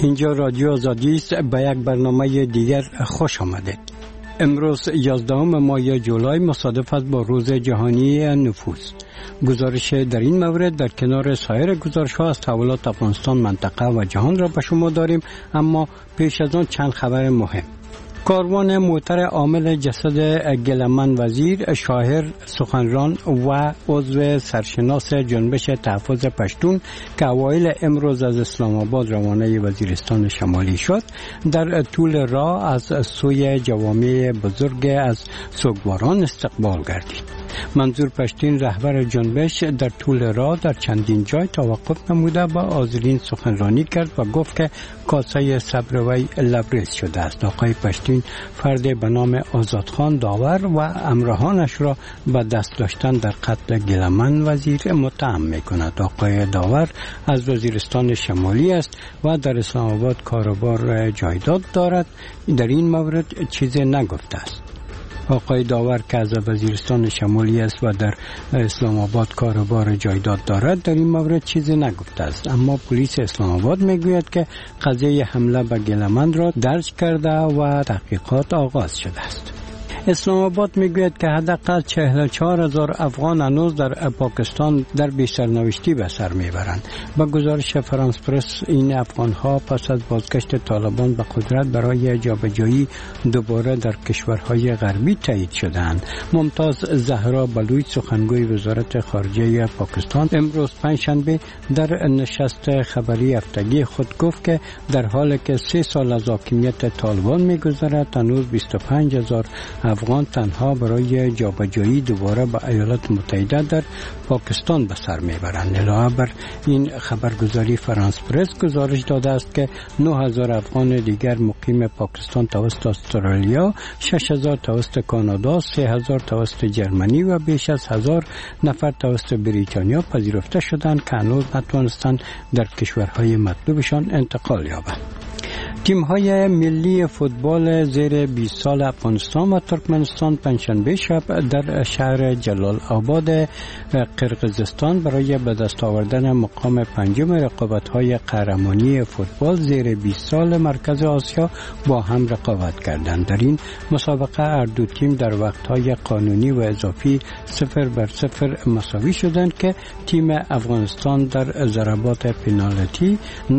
اینجا رادیو آزادی است. به یک برنامه دیگر خوش آمدید. امروز 11 ماه جولای مصادف است با روز جهانی نفوذ. گزارش در این مورد در کنار سایر گزارش‌ها از تحولات افغانستان، منطقه و جهان را به شما داریم، اما پیش از آن چند خبر مهم. کاروان موتر عامل جسد گلمن وزیر، شاعر، سخنران و عضو سرشناس جنبش تحفظ پشتون که اوایل امروز از اسلام آباد روانه وزیرستان شمالی شد، در طول راه از سوی جوامع بزرگ از سوگواران استقبال گردید. منظور پشتین، رهبر جنبش، در طول راه در چندین جای توقف نموده با حاضرین سخنرانی کرد و گفت که کاسه صبر وی لبریز شده است. آقای پشتین فرد به نام آزادخان داور و همراهانش را به دست داشتن در قتل گلمن وزیر متهم می‌کند. آقای داور از وزیرستان شمالی است و در اسلام آباد کاروبار جایداد دارد. در این مورد چیزی نگفته است. آقای داور که از وزیرستان شمالی است و در اسلام آباد کاروبار جایداد دارد در این مورد چیزی نگفته است، اما پلیس اسلام آباد میگوید که قضیه حمله به گلمن را درج کرده و تحقیقات آغاز شده است. اسلام آباد میگوید که حداقل 44,000 افغان هنوز در پاکستان در بی‌سرنوشتی به سر میبرند. با گزارش فرانس پرس، این افغانها پس از بازگشت طالبان به قدرت برای جابجایی دوباره در کشورهای غربی تایید شدند. ممتاز زهرا بلوچ، سخنگوی وزارت خارجه پاکستان، امروز پنجشنبه در نشست خبری هفتگی خود گفت که در حالی که 3 سال از حاکمیت طالبان میگذرد، هنوز 25,000 افغان تنها برای جابجایی دوباره به ایالات متحده در پاکستان به سر میبرند. علاوه بر این خبرگزاری فرانس پرس گزارش داده است که 9,000 افغان دیگر مقیم پاکستان توسط استرالیا، 6,000 توسط کانادا، 3,000 توسط جرمنی و بیش از 1,000 نفر توسط بریتانیا پذیرفته شدند که هنوز نتوانستند در کشورهای مطلوبشان انتقال یابند. تیم‌های ملی فوتبال زیر 20 سال افغانستان و ترکمنستان پنجشنبه شب در شهر جلال آباد قرقیزستان برای به دست آوردن مقام پنجم رقابت‌های قهرمانی فوتبال زیر 20 سال مرکز آسیا با هم رقابت کردند. در این مسابقه هر دو تیم در وقت‌های قانونی و اضافی 0-0 مساوی شدند که تیم افغانستان در ضربات پنالتی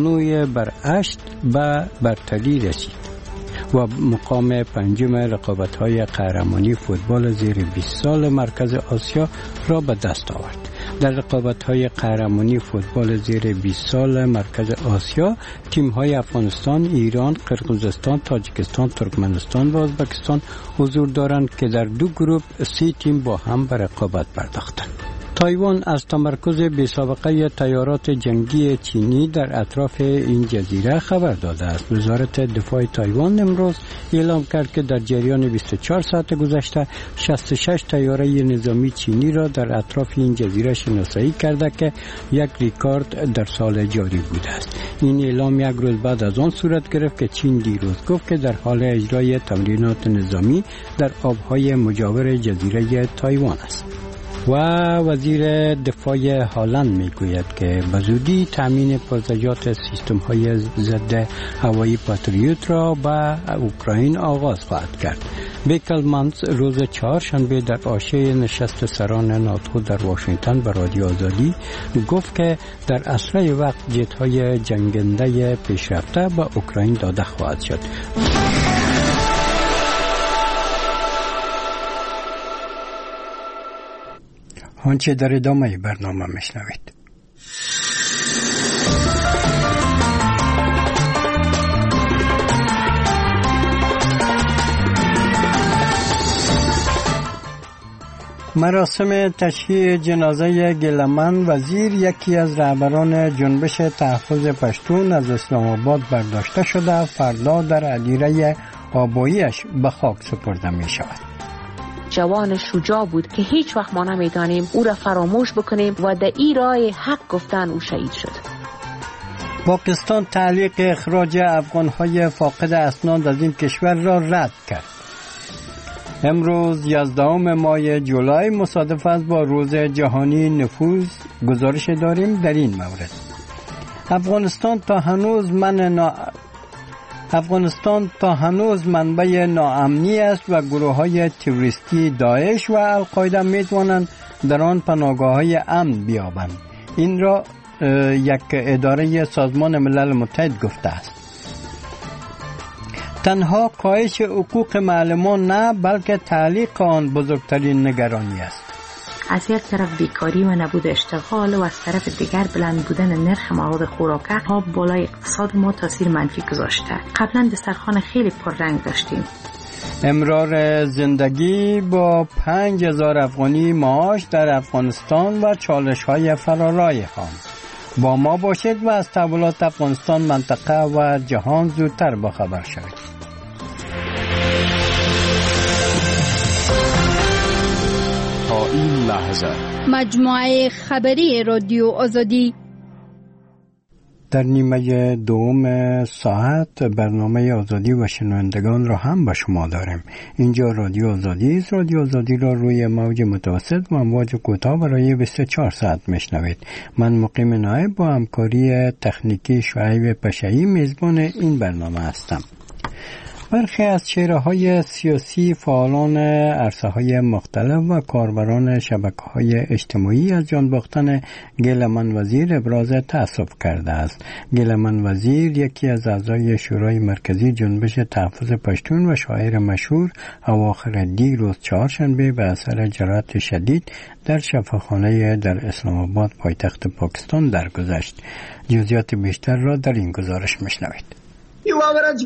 9-8 به برتری رسید و مقام پنجم رقابت‌های قهرمانی فوتبال زیر 20 سال مرکز آسیا را به دست آورد. در رقابت‌های قهرمانی فوتبال زیر 20 سال مرکز آسیا، تیم‌های افغانستان، ایران، قرقیزستان، تاجیکستان، ترکمنستان و ازبکستان حضور دارند که در دو گروه 3 تیم با هم به رقابت پرداختند. تایوان از تمرکز بی‌سابقه طیارات جنگی چینی در اطراف این جزیره خبر داده است. وزارت دفاع تایوان امروز اعلام کرد که در جریان 24 ساعت گذشته 66 طیاره نظامی چینی را در اطراف این جزیره شناسایی کرده که یک ریکورد در سال جاری بوده است. این اعلام یک روز بعد از آن صورت گرفت که چین دیروز گفت که در حال اجرای تمرینات نظامی در آبهای مجاور جزیره تایوان است. و وزیر دفاع هلند میگوید که به زودی تامین پرزجات سیستم‌های ضد هوایی پاتریوت را به اوکراین آغاز خواهد کرد. بیکلمانس روز چهارشنبه در حاشیه نشست سران ناتو در واشنگتن به رادیو آزادی گفت که در اسرع وقت جت‌های جنگنده پیشرفته به اوکراین داده خواهد شد. آنچه در ادامه برنامه میشنوید. مراسم تشییع جنازه گلمن وزیر، یکی از رهبران جنبش تحفظ پشتون، از اسلام آباد برداشته شده فردا در هدیره آباییش به خاک سپرده می شود. جوان شجاع بود که هیچ وقت ما نمیتونیم او را فراموش بکنیم و در این راه حق گفتن او شهید شد. پاکستان تعلیق اخراج افغانهای فاقد اسناد از این کشور را رد کرد. امروز 11 ماه جولای مصادف است با روز جهانی نفوذ. گزارش داریم در این مورد. افغانستان تا هنوز منبع ناامنی است و گروه‌های تروریستی داعش و القاعده می‌توانند در آن پناهگاه‌های امن بیابند. این را یک اداره سازمان ملل متحد گفته است. تنها کاهش حقوق معلمان نه، بلکه تعلیق آن بزرگترین نگرانی است. از یک طرف بیکاری و نبود اشتغال و از طرف دیگر بلند بودن نرخ مواد خوراکی ها بالای اقتصاد ما تاثیر منفی گذاشته. قبلا دسترخوان خیلی پررنگ داشتیم. امرار زندگی با 5000 افغانی معاش در افغانستان و چالش‌های فرارای آن. با ما باشید و از تحولات افغانستان، منطقه و جهان زودتر باخبر شوید. تا این لحظه مجموعه خبری رادیو آزادی در نیمه دوم ساعت برنامه آزادی و شنوندگان را هم به شما داریم. اینجا رادیو آزادی است. رادیو آزادی را روی موج متوسط و امواج کوتاه برای 24 ساعت میشنوید. من مقیم نایب با همکاری تکنیکی شعیب پشایی میزبان این برنامه هستم. برخی از چهره‌های سیاسی، فعالان عرصه‌های مختلف و کاربران شبکه‌های اجتماعی از جان باختن گیلمن وزیر ابراز تأسف کرده است. گیلمن وزیر یکی از اعضای شورای مرکزی جنبش تحفظ پشتون و شاعر مشهور اواخر دیروز چهارشنبه به اثر جراحت شدید در شفاخانه در اسلام آباد پایتخت پاکستان درگذشت. جزئیات بیشتر را در این گزارش میشنوید. یو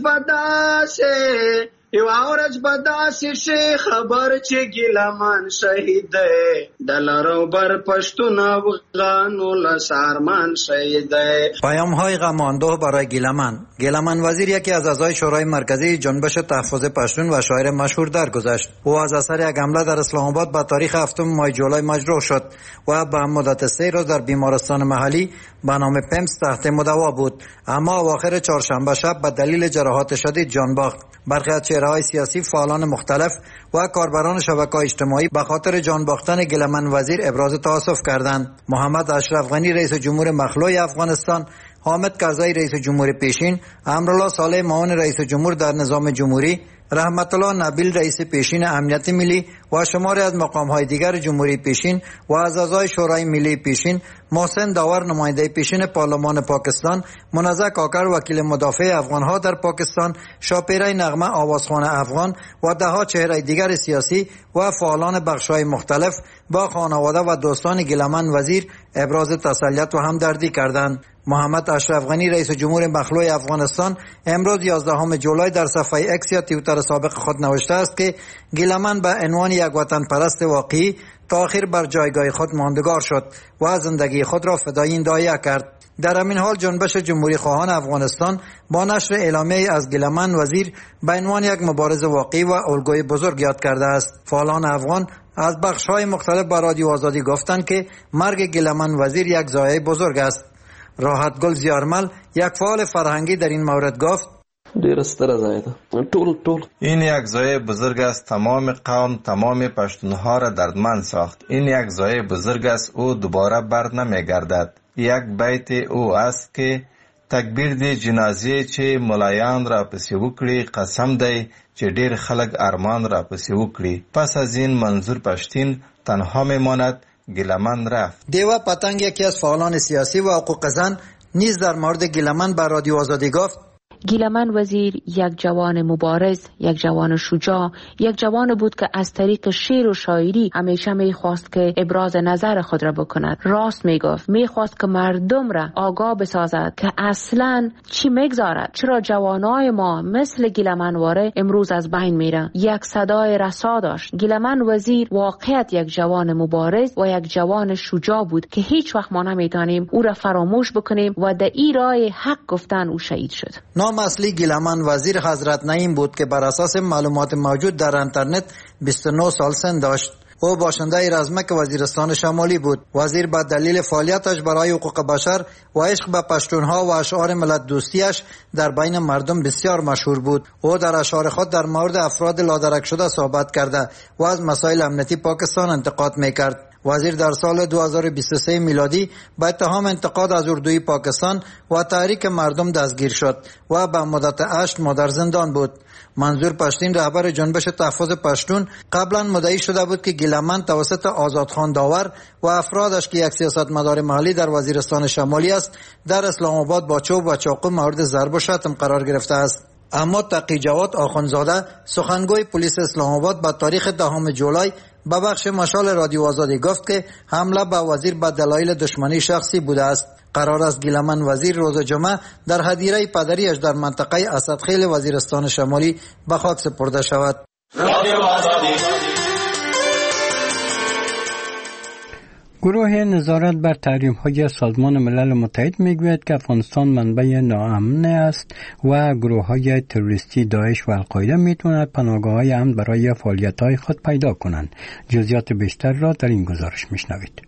ورځ بداسې شي خبر چې ګیلمان شهید دلارو بر پښتون افغانو لسارمان شهید. پیام های غماندوه برای گیلمن وزیر یکی از اعضای شورای مرکزی جنبش تحفظ پشتون و شاعر مشهور درگذشت. او از اثر یک حمله در اسلام آباد به تاریخ 7 ماه جولای مجروح شد و به مدت 3 روز در بیمارستان محلی به نام پمس تحت مداوا بود، اما اواخر چهارشنبه شب به دلیل جراحات شدید جان باخت. برخی از چهره‌های سیاسی، فعالان مختلف و کاربران شبکه‌های اجتماعی به خاطر جان باختن گیلمن وزیر ابراز تأسف کردند. محمد اشرف غنی رئیس جمهور مخلوع افغانستان، حامد کرزی رئیس جمهور پیشین، امرالله صالح معاون رئیس جمهور در نظام جمهوری، رحمت الله نبیل رئیس پیشین امنیت ملی و شماری از مقام‌های دیگر جمهوری پیشین و از اعضای شورای ملی پیشین، محسن داور نماینده پیشین پارلمان پاکستان، منزه کاکر وکیل مدافع افغان‌ها در پاکستان، شاپیره نغمه آوازخوان افغان و ده‌ها چهره دیگر سیاسی و فعالان بخش‌های مختلف با خانواده و دوستان گیلمن وزیر ابراز تسلیت و همدردی کردند. محمد اشرف غنی رئیس جمهور مخلوع افغانستان امروز 11 جولای در صفحه اکس یا توییتر سابق خود نوشته است که گیلمن به عنوان یک وطن پرست واقعی تا آخر بر جایگاه خود ماندگار شد و زندگی خود را فدای این داعیه کرد. در همین حال جنبش جمهوری خواهان افغانستان با نشر اعلامیه از گیلمن وزیر به عنوان یک مبارز واقعی و الگوی بزرگ یاد کرده است. فعالان افغان از بخش‌های مختلف به رادیو آزادی گفتند که مرگ گیلمن وزیر یک ضایعه بزرگ است. راحت گل زیارمل یک فعال فرهنگی در این مورد گفت: این یک ضایعه بزرگ است. تمام قوم، تمام پشتونها را دردمند ساخت. این یک ضایعه بزرگ است. او دوباره بر نمیگردد. یک بیت او است که تکبیر دی جنازه چې ملایان را پسې وکړي، قسم دی چې ډیر خلک ارمان را پسې وکړي. پس از این منظور پشتین تنها میماند. گیلمن رفت. دیوا پتنگ یکی از فعالان سیاسی و حقوق زن نیز در مورد گیلمن به رادیو آزادی گفت: گیلمن وزیر یک جوان مبارز، یک جوان شجاع، یک جوان بود که از طریق شعر و شاعری همیشه میخواست که ابراز نظر خود را بکند. راست میگفت، میخواست که مردم را آگاه بسازد که اصلا چی میگذارد، چرا جوانای ما مثل گیلمن واره امروز از بین میرن. یک صدای رسا داشت. گیلمن وزیر واقعیت یک جوان مبارز و یک جوان شجاع بود که هیچ وقت ما نمیتونیم او را فراموش بکنیم و در این راه حق گفتن او شهید شد. نام اصلی گیلمن وزیر حضرت نعیم بود که بر اساس معلومات موجود در اینترنت 29 سال سن داشت. او باشنده رزمک وزیرستان شمالی بود. وزیر با دلیل فعالیتش برای حقوق بشر و عشق به پشتونها و اشعار ملت دوستیش در بین مردم بسیار مشهور بود. او در اشعار خود در مورد افراد لادرک شده صحبت کرده و از مسائل امنیتی پاکستان انتقاد میکرد. وزیر در سال 2023 میلادی به اتهام انتقاد از اردوی پاکستان و تحریک مردم دستگیر شد و به مدت 8 ماه در زندان بود. منظور پشتین رهبر جنبش تحفظ پشتون قبلا مدعی شده بود که گیلمن توسط آزادخان داور و افرادش که یک سیاستمدار محلی در وزیرستان شمالی است در اسلام آباد با چوب و چاقو مورد ضرب و شتم قرار گرفته است. اما تقی جواد آخوندزاده سخنگوی پلیس اسلام آباد به تاریخ 10 جولای به بخش مشال رادیو آزادی گفت که حمله به وزیر به دلایل دشمنی شخصی بوده است. قرار است گیلمن وزیر روز جمعه در هدیره پدریش در منطقه اسدخیل وزیرستان شمالی به خاک سپرده شود. گروه نظارت بر تحریم‌های سازمان ملل متحد میگوید که افغانستان منبع ناامن است و گروه‌های تروریستی داعش و القاعده میتوانند پناهگاه‌های امن برای فعالیت‌های خود پیدا کنند. جزئیات بیشتر را در این گزارش میشنوید.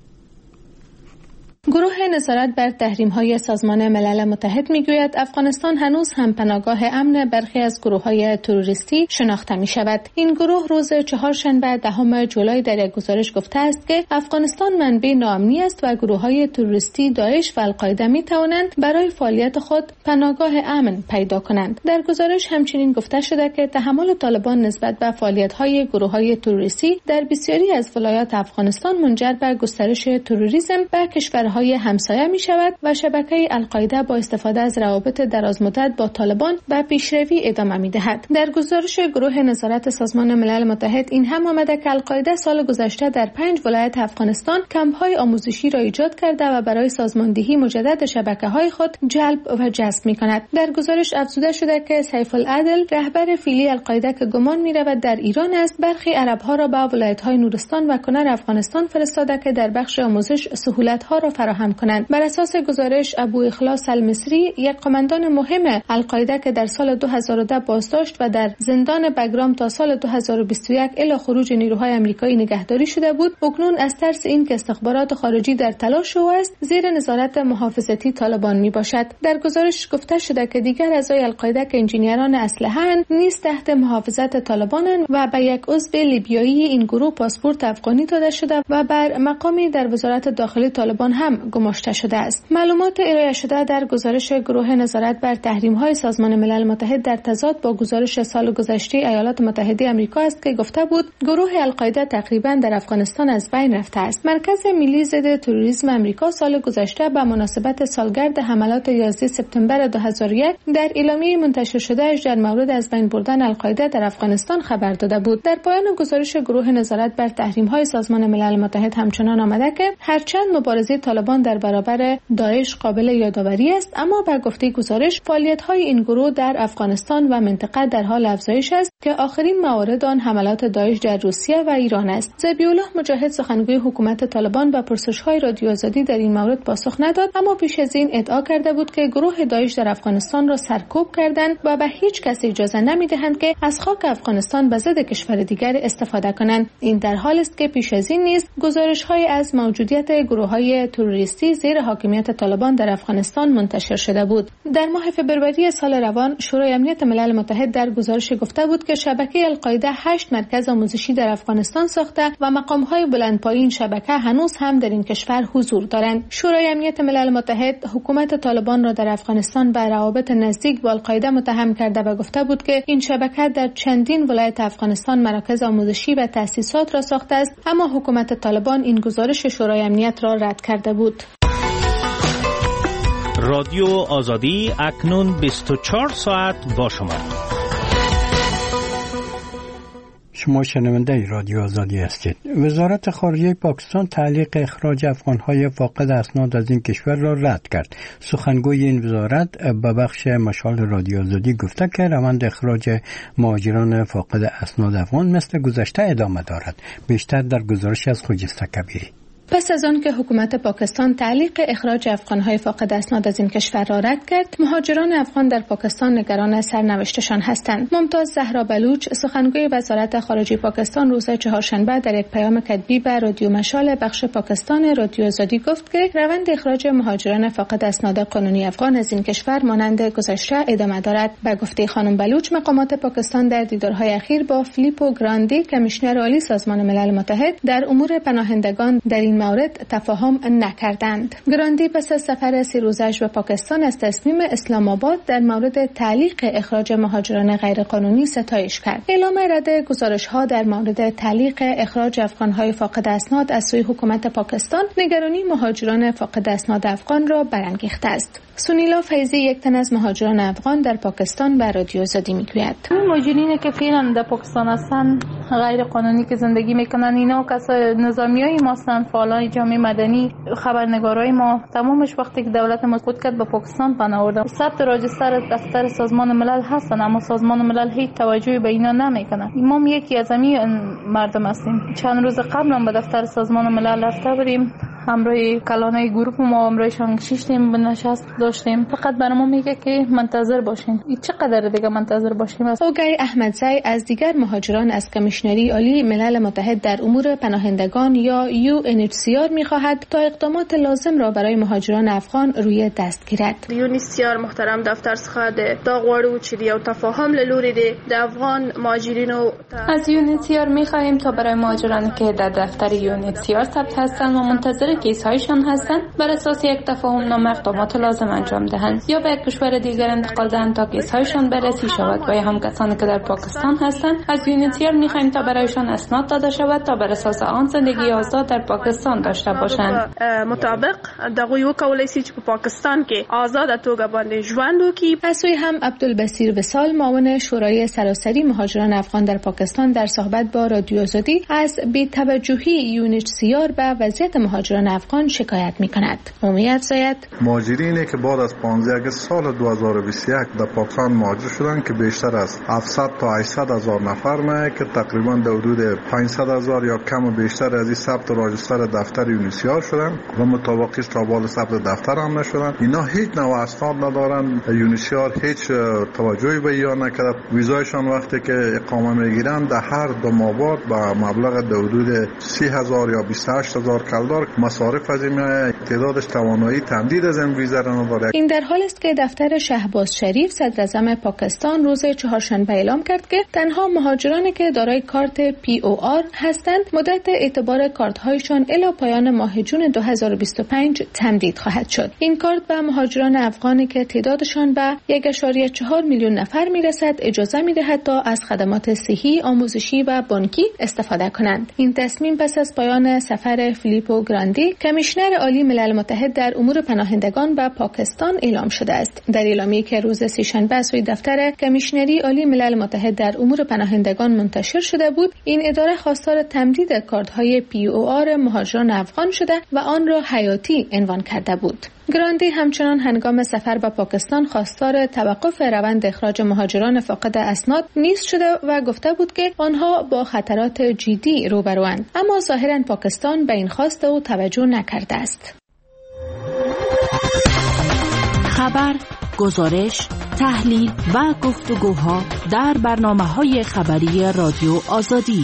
گروه نظارت بر تحریم‌های سازمان ملل متحد میگوید افغانستان هنوز هم پناهگاه امن برخی از گروه‌های تروریستی شناخته می‌شود. این گروه روز چهارشنبه 10 جولای در یک گزارش گفته است که افغانستان منبع ناامنی است و گروه‌های تروریستی داعش و القاعده می‌توانند برای فعالیت خود پناهگاه امن پیدا کنند. در گزارش همچنین گفته شده که تحمل طالبان نسبت به فعالیت‌های گروه‌های تروریستی در بسیاری از ولایات افغانستان منجر به گسترش تروریسم به کشورهای همسایه می شود و شبکه القاعده با استفاده از روابط درازمدت با طالبان به پیشروی ادامه می دهد. در گزارش گروه نظارت سازمان ملل متحد این هم آمده که القاعده سال گذشته در 5 ولایت افغانستان کمپ‌های آموزشی را ایجاد کرده و برای سازماندهی مجدد شبکه‌های خود جلب و جذب می کند. در گزارش افزوده شده که سیف العدل رهبر فعلی القاعده که گمان می رود در ایران است برخی عرب‌ها را به ولایت‌های نورستان و کنر افغانستان فرستاده که در بخش آموزش سهولت‌ها را فراهم کنند. بر اساس گزارش ابو اخلاص المصری یک قماندان مهم القاعده که در سال 2010 بازداشت و در زندان بگرام تا سال 2021 الی خروج نیروهای آمریکایی نگهداری شده بود، اکنون از ترس اینکه استخبارات خارجی در تلاش او است زیر نظارت محافظتی طالبان می باشد. در گزارش گفته شده که دیگر اعضای القاعده که انجینیران اسلحه‌اند نیز تحت محافظت طالبانند و به یک عضو لیبیایی این گروه پاسپورت افغانی داده شده و بر مقامی در وزارت داخلی طالبان هم گماشته شده است. معلومات ارائه شده در گزارش گروه نظارت بر تحریم‌های سازمان ملل متحد در تضاد با گزارش سال گذشته ایالات متحده آمریکا است که گفته بود گروه القاعده تقریبا در افغانستان از بین رفته است. مرکز ملی ضد تروریسم آمریکا سال گذشته به مناسبت سالگرد حملات 11 سپتامبر 2001 در اعلامیه منتشر شده در مورد از بین بردن القاعده در افغانستان خبر داده بود. در پایان گزارش گروه نظارت بر تحریم‌های سازمان ملل متحد همچنان آمده که هرچند مبارزه طالبان در برابر داعش قابل یادآوری است، اما به گفته گزارش فعالیت‌های این گروه در افغانستان و منطقه در حال افزایش است که آخرین موارد آن حملات داعش در روسیه و ایران است. ذبیح‌الله مجاهد سخنگوی حکومت طالبان به پرسش‌های رادیو آزادی در این مورد پاسخ نداد، اما پیش از این ادعا کرده بود که گروه داعش در افغانستان را سرکوب کردند و به هیچ کس اجازه نمی‌دهند که از خاک افغانستان به ضد کشور دیگر استفاده کنند. این در حالی است که پیش از این نیز گزارش‌های از موجودیت گروه‌های تروریستی زیر حاکمیت طالبان در افغانستان منتشر شده بود. در ماه فوریه سال روان شورای امنیت ملل متحد در گزارش گفته بود که شبکه القاعده 8 مرکز آموزشی در افغانستان ساخته و مقام‌های بلندپایه این شبکه هنوز هم در این کشور حضور دارند. شورای امنیت ملل متحد حکومت طالبان را در افغانستان به روابط نزدیک با القاعده متهم کرده و گفته بود که این شبکه در چندین ولایت افغانستان مراکز آموزشی و تأسیسات را ساخته است، اما حکومت طالبان این گزارش شورای امنیت را رد کرده بود. رادیو آزادی اکنون 24 ساعت با شما. شما شنونده رادیو آزادی هستید. وزارت خارجه پاکستان تعلیق اخراج افغان‌های فاقد اسناد از این کشور را رد کرد. سخنگوی این وزارت به بخش مشال رادیو آزادی گفته که روند اخراج مهاجران فاقد اسناد افغان مثل گذشته ادامه دارد. بیشتر در گزارش از خجسته کبیری. پس از آن که حکومت پاکستان تعلیق اخراج افغان‌های فاقد اسناد از این کشور را رد کرد، مهاجران افغان در پاکستان نگران سرنوشتشان هستند. ممتاز زهرا بلوچ، سخنگوی وزارت خارجه پاکستان، روز چهارشنبه در یک پیام کتبی به رادیو مشال بخش پاکستان رادیو آزادی گفت که روند اخراج مهاجران فاقد اسناد قانونی افغان از این کشور مانند گذشته ادامه دارد. به گفته خانم بلوچ، مقامات پاکستان در دیدارهای اخیر با فیلیپو گراندی، کمیشنر عالی سازمان ملل متحد، در امور پناهندگان در این مورد تفاهم نکردند. گراندی پس از سفر 3 روزش به پاکستان از تصمیم اسلام آباد در مورد تعلیق اخراج مهاجران غیرقانونی ستایش کرد. اعلام رد گزارش‌ها در مورد تعلیق اخراج افغان‌های فاقد اسناد از سوی حکومت پاکستان نگرانی مهاجران فاقد اسناد افغان را برانگیخته است. سونیلا فیضی، یک تن از مهاجران افغان در پاکستان، به رادیو آزادی میگوید مهاجرینی که فعلا در پاکستان هستن، غیر قانونی که زندگی میکنن، اینا کسای نظامیای ما هستن، فعالان جامعه مدنی، خبرنگارای ما، تمامش وقتی که دولت ما خود کرد به پاکستان پناه آوردن. ثبت راجستر دفتر سازمان ملل هستن، اما سازمان ملل هیچ توجهی به اینا نمیکنه. ما یکی از همین مردم هستیم. چند روز قبل هم به دفتر سازمان ملل رفته بودیم، همراه کلانای گروه ما همراهشان نشستیم، نشست داشتیم. فقط برام میگه که منتظر باشین. چقدر دیگه منتظر باشیم؟ اوگای احمدزی از دیگر مهاجران از کمیشنری عالی ملل متحد در امور پناهندگان یا UNHCR میخواهد تا اقدامات لازم را برای مهاجران افغان روی دست گیرد. UNHCR محترم دفتر څخه دا غواړو چې یو تفاهم له لوري د افغان مهاجرینو از UNHCR میخواهیم تا برای مهاجرانی که در دفتر UNHCR ثبت هستند و منتظر کیس‌هایشان هستند بر اساس یک تفاهم نامه اقدامات لازم انجام دهند یا به یک کشور دیگر انتقال دهند تا کیس‌هایشان بررسی شود. و هم کسانی که در پاکستان هستند از UNHCR می‌خواهیم تا برایشان اسناد داده شود تا بر اساس آن زندگی آزاد در پاکستان داشته باشند. مطابق دغه یو کولای شي چې په پاکستان کې آزاد توګه باندې ژوند وکړي. از سوی هم عبدالبصیر وصال، معاون شورای سراسری مهاجران افغان در پاکستان، در صحبت با رادیو آزادی از بی‌توجهی UNHCR به وضعیت مهاجران افغان شکایت می‌کند. امیت زاید، مهاجرینی که بعد از 15 اگست سال 2021 در پاکستان مهاجر شدند که بیشتر از 700 تا 800 هزار نفر میه که تقریبا در حدود 500 هزار یا کم و بیشتر از این ثبت راجستر دفتر یونیسیار شدن و مطابقش تا بال ثبت دفتر هم نشدن. اینا هیچ نوع اسناد ندارن. یونیسیار هیچ توجهی به یا نکرد. ویزایشان وقتی که اقامه میگیرن در هر 2 ماه بعد با مبلغ در حدود 30000 یا 28000 کلدار مصارف از این تعدادش توانایی تمدید از این ویزا را نداره. این در حالی است که دفتر شهباز شریف صدر اعظم پاکستان روز چهارشنبه اعلام کرد که تنها مهاجرانی که دارای کارت POR هستند مدت اعتبار کارت‌هایشان الی پایان ماه جون 2025 تمدید خواهد شد. این کارت به مهاجران افغانی که تعدادشان به 1.4 میلیون نفر میرسد اجازه میدهد تا از خدمات صحی، آموزشی و بانکی استفاده کنند. این تصمیم پس از پایان سفر فیلیپو گراندی، کمیشنر عالی ملل متحد در امور پناهندگان به پاکستان اعلام شده است. در اعلامیه‌ای که روز سه‌شنبه از سوی دفتر کمیشنری عالی ملل متحد در امور پناهندگان منتشر شده بود، این اداره خواستار تمدید کارت‌های POR مهاجران افغان شده و آن را حیاتی عنوان کرده بود. گراندی همچنان هنگام سفر به پاکستان خواستار توقف روند اخراج مهاجران فاقد اسناد نیست شده و گفته بود که آنها با خطرات جدی روبروند، اما ظاهراً پاکستان به این خواست او توجه نکرده است. خبر، گزارش، تحلیل و گفتگوها در برنامه‌های خبری رادیو آزادی.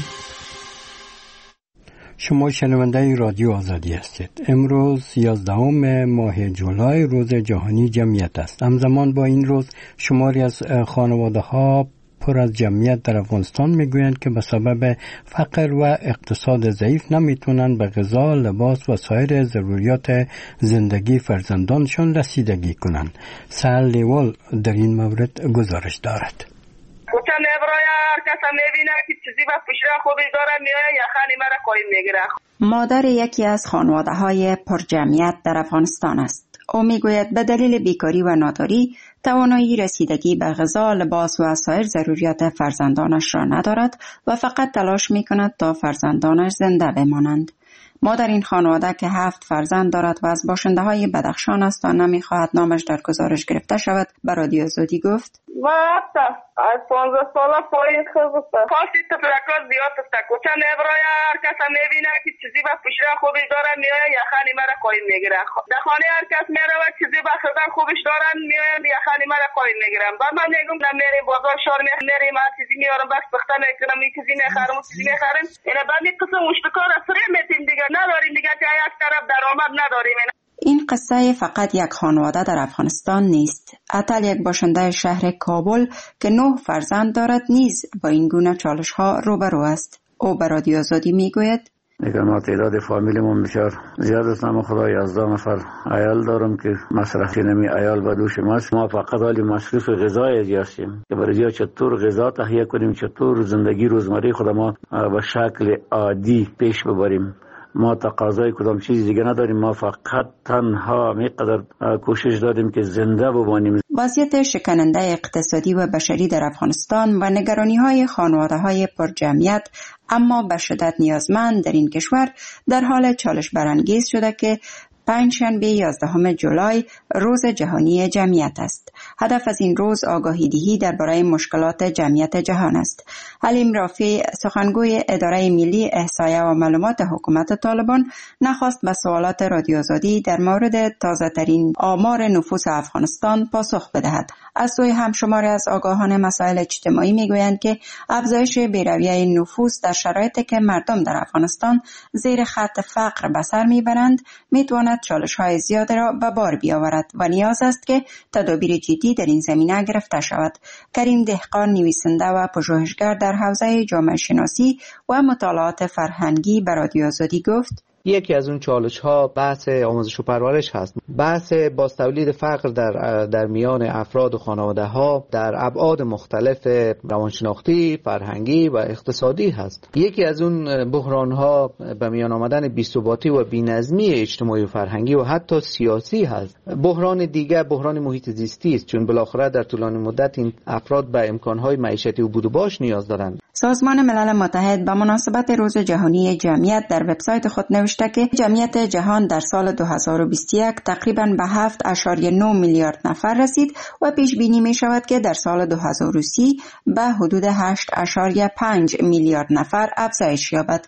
شما شنونده رادیو آزادی هستید. امروز 11 ماه جولای روز جهانی جمعیت است. همزمان با این روز شماری از خانواده‌ها پر از جمعیت در افغانستان میگویند که به سبب فقر و اقتصاد ضعیف نمیتونن به غذا، لباس و سایر ضروریات زندگی فرزندانشان رسیدگی کنند. سهل لیوال در این مورد گزارش دارد. مادر یکی از خانواده‌های پرجمعیت در افغانستان است. او میگوید به دلیل بیکاری و ناداری توانایی رسیدگی به غذا، لباس و سایر ضروریات فرزندانش را ندارد و فقط تلاش میکند تا فرزندانش زنده بمانند. مادر این خانواده که 7 فرزند دارد و از باشنده‌های بدخشان است و نمی‌خواهد نامش در گزارش گرفته شود، به رادیو آزادی گفت: ما از 15 ساله پایین خواست خاصی تفلکات زیاد است. کوچه نبرای هر کس میبینه که چیزی به پشت خوبش داره میایه یخنی مرا قایم میگیره. در خانه هر کس میره و چیزی به خزر خوبش دارن میایه یخنی مرا قایم میگیرم. بعد من میگم نمیریم بازار شهر میریم هر چیزی میارم بس سخته میکنم این چیزی میخرم چیزی میخرم. اینا بعد این قسم مشتکار اثری میتیم دیگه نداریم دیگه که یک طرف درآمد نداریم. این قصه فقط یک خانواده در افغانستان نیست. اتل یک باشنده شهر کابل که 9 فرزند دارد نیز با این گونه چالش ها روبرو است. او به رادیو آزادی میگوید میگم ما تعداد فامیلمون بسیار زیاد است. ما خدا 11 نفر عیال دارم که مصرف نمی عیال به دوش ماست. ما فقط حالی مصرف غذای هستیم که برای چطور غذا تهیه کنیم، چطور زندگی روزمره خود ما به شکل عادی پیش ببریم. ما تقاضای کدام چیز دیگه نداریم. ما فقط تنها میقدر کوشش داریم که زنده بمانیم. وضعیت شکننده اقتصادی و بشری در افغانستان و نگرانی های خانواده های پرجمعیت اما به شدت نیازمند در این کشور در حال چالش برانگیز شده که پنجشنبه 11 جولای روز جهانی جمعیت است. هدف از این روز آگاهی دهی درباره مشکلات جمعیت جهان است. حلیم رافی سخنگوی اداره ملی احصایه و معلومات حکومت طالبان نخواست به سوالات رادیو آزادی در مورد تازه ترین آمار نفوس افغانستان پاسخ بدهد. از سوی همشماری از آگاهان مسائل اجتماعی میگویند که افزایش بی‌رویه نفوس در شرایطی که مردم در افغانستان زیر خط فقر به سر میبرند میتواند چالش‌های زیاد را به بار بیاورد و نیاز است که تدابیر جدی در این زمینه گرفته شود. کریم دهقان نویسنده و پژوهشگر در حوزه جامعه شناسی و مطالعات فرهنگی به رادیو آزادی گفت یکی از اون چالش ها بحث آموزش و پرورش هست. بحث بازتولید فقر در میان افراد و خانواده ها در ابعاد مختلف روانشناختی، فرهنگی و اقتصادی هست. یکی از اون بحران ها به میان آمدن بی‌ثباتی و بی‌نظمی اجتماعی و فرهنگی و حتی سیاسی هست. بحران دیگر بحران محیط زیستی است، چون بالاخره در طولانی مدت این افراد به امکانهای معیشتی و بود و باش نیاز دارند. سازمان ملل متحد به مناسبت روز جهانی جمعیت در وبسایت خود نوشته که جمعیت جهان در سال 2021 تقریباً به 7.9 میلیارد نفر رسید و پیش بینی می شود که در سال 2030 به حدود 8.5 میلیارد نفر افزایش یابد.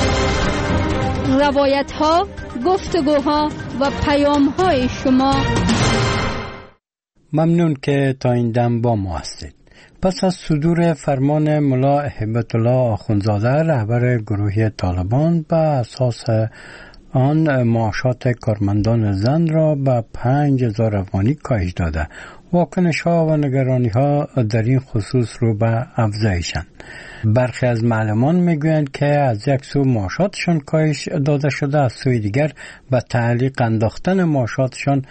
روایت ها، گفتگوها و پیام های شما. ممنون که تا این دم با ما هستید. پس از صدور فرمان ملا هیبت الله آخوندزاده رهبر گروهی طالبان به اساس آن معاشات کارمندان زن را به 5,000 افغانی کاهش داده، واکنش ها و نگرانی ها در این خصوص رو به افزایشند. برخی از معلمان میگویند که از یک سو معاشاتشان کاهش داده شده، از سوی دیگر به تعلیق انداختن معاشاتشان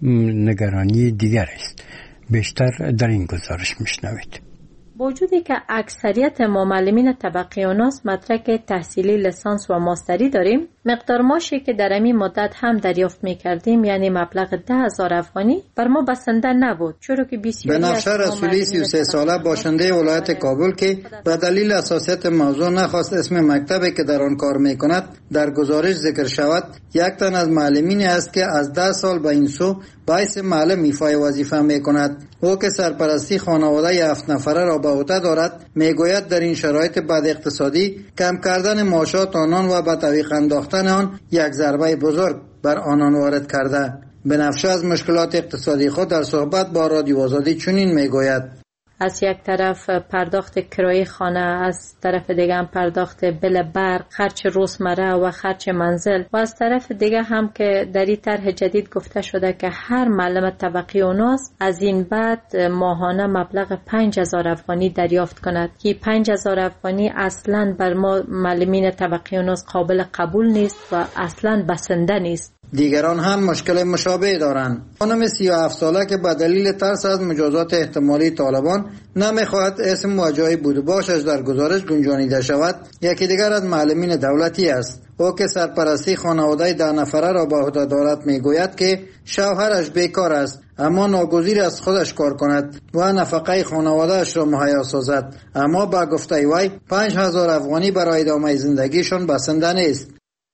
نگرانی دیگر است. بیشتر در این گزارش میشنوید. با وجودی که اکثریت ما معلمین طبقه اوناس مدرک تحصیلی لیسانس و ماستری داریم، مقدار معاشی که در این مدت هم دریافت می‌کردیم یعنی مبلغ 10,000 افغانی بر ما بسنده نبود، چرا که بسیاری بنفشه رسولی 33 ساله باشنده ولایت کابل که به دلیل حساسیت موضوع نخواست اسم مکتبی که در آن کار می‌کند در گزارش ذکر شود، یک تن از معلمینی است که از 10 سال به این سو باعث معلم ایفای وظیفه می‌کند. او که سرپرستی خانواده 7 نفره را به عهده دارد، میگوید در این شرایط بد اقتصادی کم کردن معاشات آنان و به تعویق انداختن آن یک ضربه بزرگ بر آنان وارد کرده. بنفشه از مشکلات اقتصادی خود در صحبت با رادیو آزادی چنین میگوید: از یک طرف پرداخت کرایه خانه، از طرف دیگه هم پرداخت بل برق، خرچ روزمره و خرچ منزل، و از طرف دیگه هم که در این طرح جدید گفته شده که هر معلم طبقه اوناس از این بعد ماهانه مبلغ 5,000 افغانی دریافت کند که 5,000 افغانی اصلاً بر ما معلمین طبقه اوناس قابل قبول نیست و اصلاً بسنده نیست. دیگران هم مشکل مشابه دارند. خانم 37 ساله که به دلیل ترس از مجازات احتمالی طالبان نمیخواهد اسم و جای بود باشش در گزارش گنجانیده شود، یکی دیگر از معلمین دولتی است. او که سرپرستی خانواده 10 نفره را به عهده دارد میگوید که شوهرش بیکار است اما ناگزیر است خودش کار کند و نفقه خانواده‌اش را مهیا سازد، اما با گفته وی 5,000 افغانی برای ادامه زندگیشان بسنده نیست.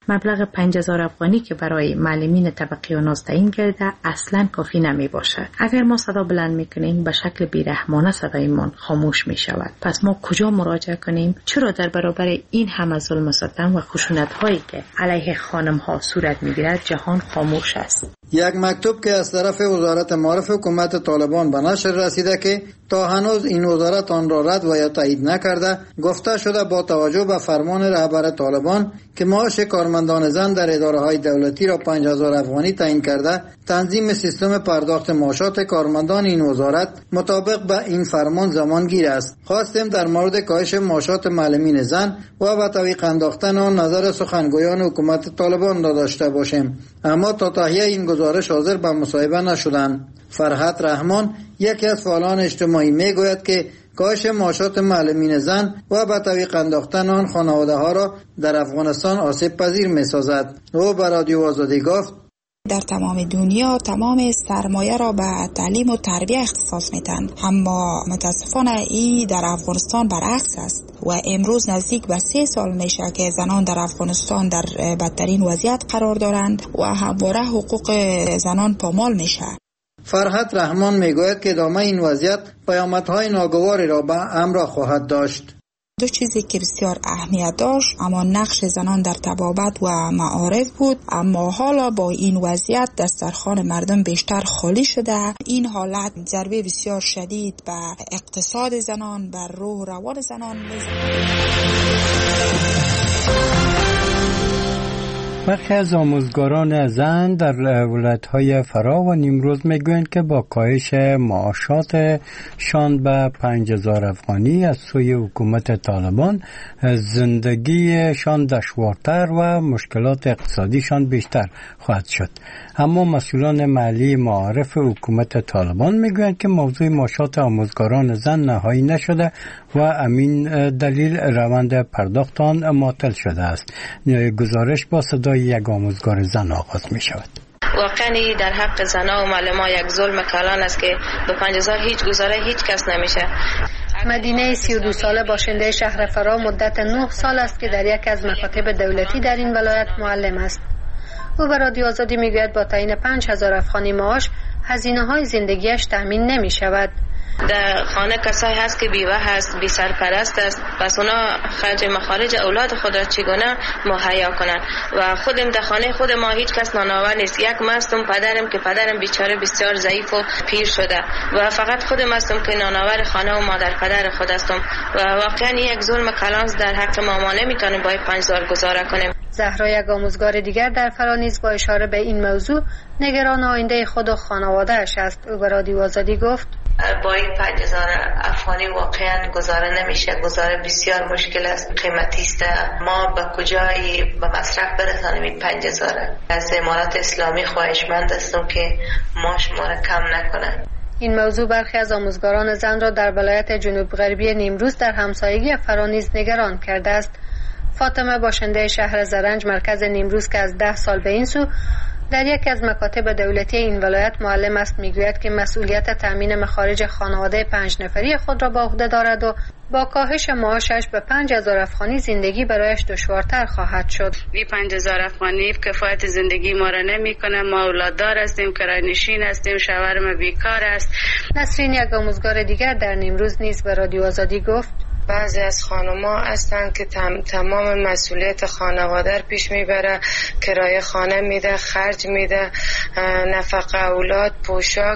مبلغ 5000 افغانی که برای معلمین طبقه و ناز تعیین کرده اصلا کافی نمی باشد. اگر ما صدا بلند میکنیم به شکل بیرحمانه صدایمان خاموش می شود. پس ما کجا مراجعه کنیم؟ چرا در برابر این همه ظلم و ستم و خشونت هایی که علیه خانم ها صورت می گیرد جهان خاموش است؟ یک مکتوب که از طرف وزارت معارف حکومت طالبان به نشر رسیده که تا هنوز این وزارت آن را رد و یا تایید نکرده، گفته شده با توجه به فرمان رهبر طالبان که معاش کارمندان زن در اداره‌های دولتی را 5000 افغانی تعیین کرده، تنظیم سیستم پرداخت معاشات کارمندان این وزارت مطابق به این فرمان زمانگیر است. خواستیم در مورد کاهش معاشات معلمین زن و به تعویق انداختن آن نظر سخنگویان حکومت طالبان را داشته باشیم، اما تا تهیه این گزارش حاضر به مصاحبه نشدند. فرحت رحمان یکی از فعالان اجتماعی میگوید که کاهش معاشات معلمین زن و به تعویق انداختن آن خانواده ها را در افغانستان آسیب پذیر می سازد. او به رادیو آزادی گفت در تمام دنیا تمام سرمایه را به تعلیم و تربیه اختصاص میدن، اما متاسفانه این در افغانستان برعکس است و امروز نزدیک به 3 سال میشه که زنان در افغانستان در بدترین وضعیت قرار دارند و همواره حقوق زنان پامال میشه. فرحت رحمان میگوید که ادامه این وضعیت پیامدهای ناگواری را به همراه خواهد داشت. دو چیزی که بسیار اهمیت داشت اما نقش زنان در طبابت و معارف بود، اما حالا با این وضعیت دسترخوان مردم بیشتر خالی شده. این حالت ضربه بسیار شدید به اقتصاد زنان، بر روح و روان زنان برخی از آموزگاران زن در ولایت‌های فرا و نیمروز میگویند که با کاهش معاشاتشان به 5000 افغانی از سوی حکومت طالبان زندگیشان دشوارتر و مشکلات اقتصادیشان بیشتر خواهد شد. اما مسئولان محلی معارف حکومت طالبان میگویند که موضوع معاشات آموزگاران زن نهایی نشده و امین دلیل روند پرداخت آن معطل شده است. گزارش با صدای یک آموزگار زن آغاز می شود. واقعا در حق زنها و معلمان یک ظلم کلان است که به 5000 هیچ گزاره هیچ کس نمیشه. مدینه 32 ساله باشنده شهر فرا مدت 9 سال است که در یک از مکاتب دولتی در این ولایت معلم است. او به رادیو آزادی میگوید با تعیین 5000 افغانی معاش هزینه‌های زندگیش تامین نمی‌شود. در خانه کسایی هست که بیوه هست، بی سرپرست است، پس اونا خرج مخارج اولاد خود را چگونه مهیا کنن و خودم در خانه خود ما هیچ کس نانآور نیست. یک مستم پدرم که پدرم بیچاره بسیار ضعیف و پیر شده و فقط خودم هستم که نانآور خانه و مادر پدر خود هستم و واقعا یک ظلم کلان در حق ما نمیتونیم با 5000 گزاره کنیم. زهرا یک آموزگار دیگر در فرا نیز با اشاره به این موضوع نگران آینده خود و خانواده‌اش است. او به رادیو آزادی گفت با این 5000 افغانی واقعا گزاره نمیشه. گزاره بسیار مشکل است، قیمتی است. ما به کجایی به مصرف برسانیم این 5000؟ از امارات اسلامی خواهشمند هستم که ماش ما را کم نکنه. این موضوع برخی از آموزگاران زن را در ولایت جنوب غربی نیمروز در همسایگی فرا نیز نگران کرده است. فاطمه باشنده شهر زرنج مرکز نیمروز که از 10 سال به این سو در یکی از مکاتب دولتی این ولایت معلم است میگوید که مسئولیت تامین مخارج خانواده 5 نفری خود را به عهده دارد و با کاهش معاشش به 5000 افغانی زندگی برایش دشوارتر خواهد شد. 5000 افغانی کفایت زندگی ما را نمی‌کنه. ما اولاددار هستیم، کرایه‌نشین هستیم، شوهرم بیکار است. نسرین یک آموزگار دیگر در نیمروز نیز به رادیو آزادی گفت بعضی از خانم‌ها هستند که تمام مسئولیت خانواده رو پیش میبره، کرایه خانه میده، خرج میده، نفقه اولاد، پوشاک،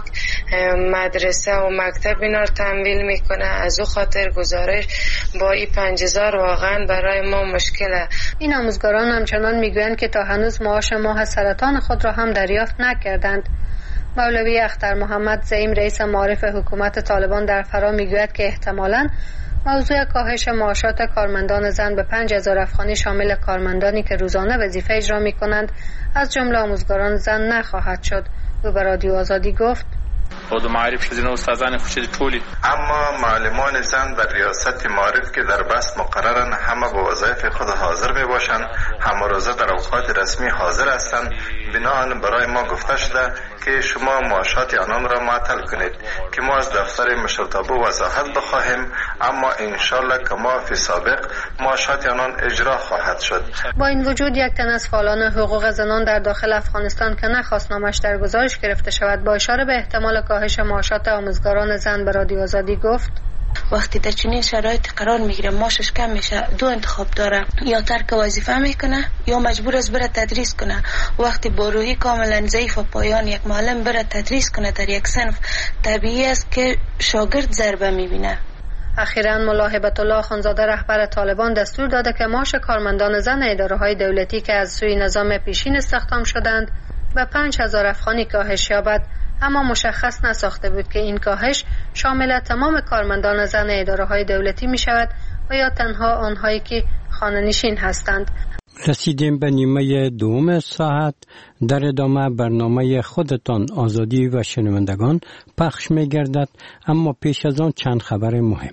مدرسه و مکتب اینا رو تمویل میکنه. از او خاطر گزارش با این 5000 واقعا برای ما مشکله. این آموزگاران همچنان میگویند که تا هنوز معاش ماه سرطان خود را هم دریافت نکردند. مولوی اختر محمد زعیم رئیس معارف حکومت طالبان در فرا میگوید که احتمالاً موضوع کاهش معاشات کارمندان زن به 5000 افغانی شامل کارمندانی که روزانه وظیفه اجرا می‌کنند از جمله آموزگاران زن نخواهد شد. او به رادیو آزادی گفت او د معارف ځینې استادان خو چې ټولي اما معلمان زن و ریاست معارف که در بست مقررن همه به وظایف خود حاضر می باشند، همه روزه در اوقات رسمی حاضر هستند. بناهن برای ما گفته شده که شما معاشات آنان را معطل کنید که ما از دفتر مشرتابه وضاحت بخواهیم، اما انشالله که ما فی سابق معاشات آنان اجرا خواهد شد. با این وجود یک تن از فعالان حقوق زنان در داخل افغانستان که نخواست نامش در گزارش گرفته شود با اشاره به احتمال کاهش معاشات آموزگاران زن به رادیو آزادی گفت: وقتی در چنین شرایط قرار میگیره معاشش کم میشه، دو انتخاب داره، یا ترک وظیفه میکنه یا مجبور است بره تدریس کنه. وقتی با روحی کاملا ضعیف و پایان یک معلم بره تدریس کنه در یک صنف، طبیعی است که شاگرد ضربه میبینه. اخیراً ملا هبت الله خانزاده رهبر طالبان دستور داده که معاش کارمندان زن اداره‌های دولتی که از سوی نظام پیشین استخدام شدند به 5000 افغانی کاهش یابد، اما مشخص نساخته بود که این کاهش شامل تمام کارمندان زن اداره‌های دولتی می شود و یا تنها آنهایی که خانه‌نشین هستند. رسیدیم به نیمه دوم ساعت. در ادامه برنامه خودتان آزادی و شنوندگان پخش می گردد، اما پیش از آن چند خبر مهم.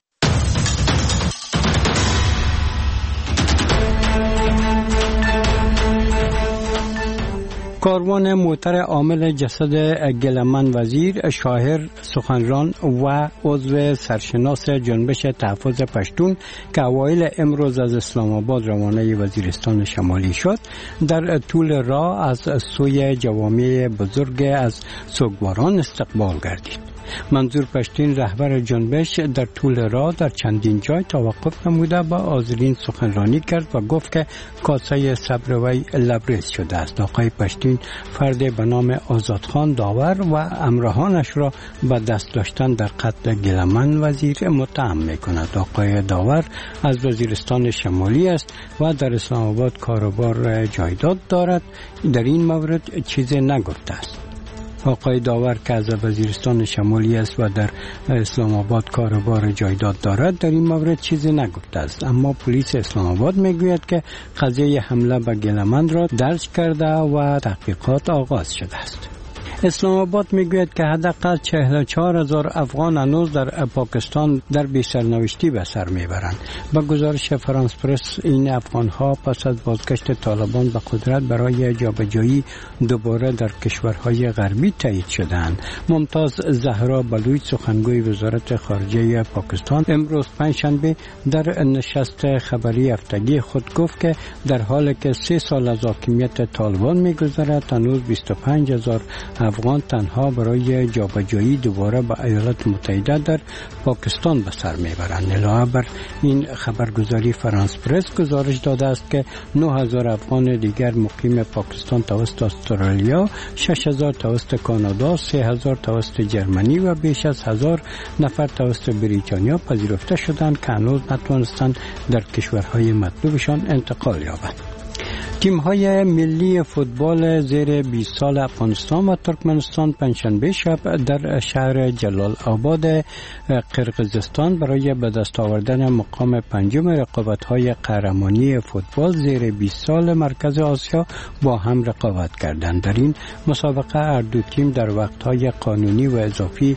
کاروان موتر عامل جسد گلمن وزیر، شاعر، سخنران و عضو سرشناس جنبش تحفظ پشتون که اوایل امروز از اسلام آباد روانه وزیرستان شمالی شد، در طول راه از سوی جوامع بزرگ از سوگواران استقبال گردید. منظور پشتین رهبر جنبش در طول راه در چندین جای توقف نموده با حاضرین سخنرانی کرد و گفت که کاسه صبر وی لبریز شده است. آقای پشتین فرد به نام آزادخان داور و همراهانش را به دست داشتن در قتل گلمن وزیر متهم می‌کند. آقای داور از وزیرستان شمالی است و در اسلام آباد کاروبار جایداد دارد. در این مورد چیزی نگفته است. آقای داور که از وزیرستان شمالی است و در اسلام آباد کاروبار جایداد دارد در این مورد چیزی نگفته است، اما پلیس اسلام آباد میگوید که قضیه حمله به گلمن را درج کرده و تحقیقات آغاز شده است. اسلام آباد میگوید که حداقل 44,000 افغان هنوز در پاکستان در بی‌سرنوشتی به سر میبرند. با گزارش فرانس پرس، این افغانها پس از بازگشت طالبان به قدرت برای جابجایی دوباره در کشورهای غربی تایید شدند. ممتاز زهرا بلوچ، سخنگوی وزارت خارجه پاکستان، امروز پنجشنبه در نشست خبری هفتگی خود گفت که در حالی که 3 سال از حاکمیت طالبان میگذرد، هنوز 25,000 افغان تنها برای جابجایی دوباره به ایالات متحده در پاکستان به سر میبرند. علاوه بر این خبرگزاری فرانس پرس گزارش داده است که 9,000 افغان دیگر مقیم پاکستان توسط استرالیا، 6,000 توسط کانادا، 3,000 توسط جرمنی و بیش از 1,000 نفر توسط بریتانیا پذیرفته شدند که هنوز نتوانستند در کشورهای مطلوبشان انتقال یابند. تیم‌های ملی فوتبال زیر 20 سال افغانستان و ترکمنستان پنجشنبه شب در شهر جلال آباد قرقیزستان برای به دست آوردن مقام پنجم رقابت‌های قهرمانی فوتبال زیر 20 سال مرکز آسیا با هم رقابت کردند. در این مسابقه هر دو تیم در وقت‌های قانونی و اضافی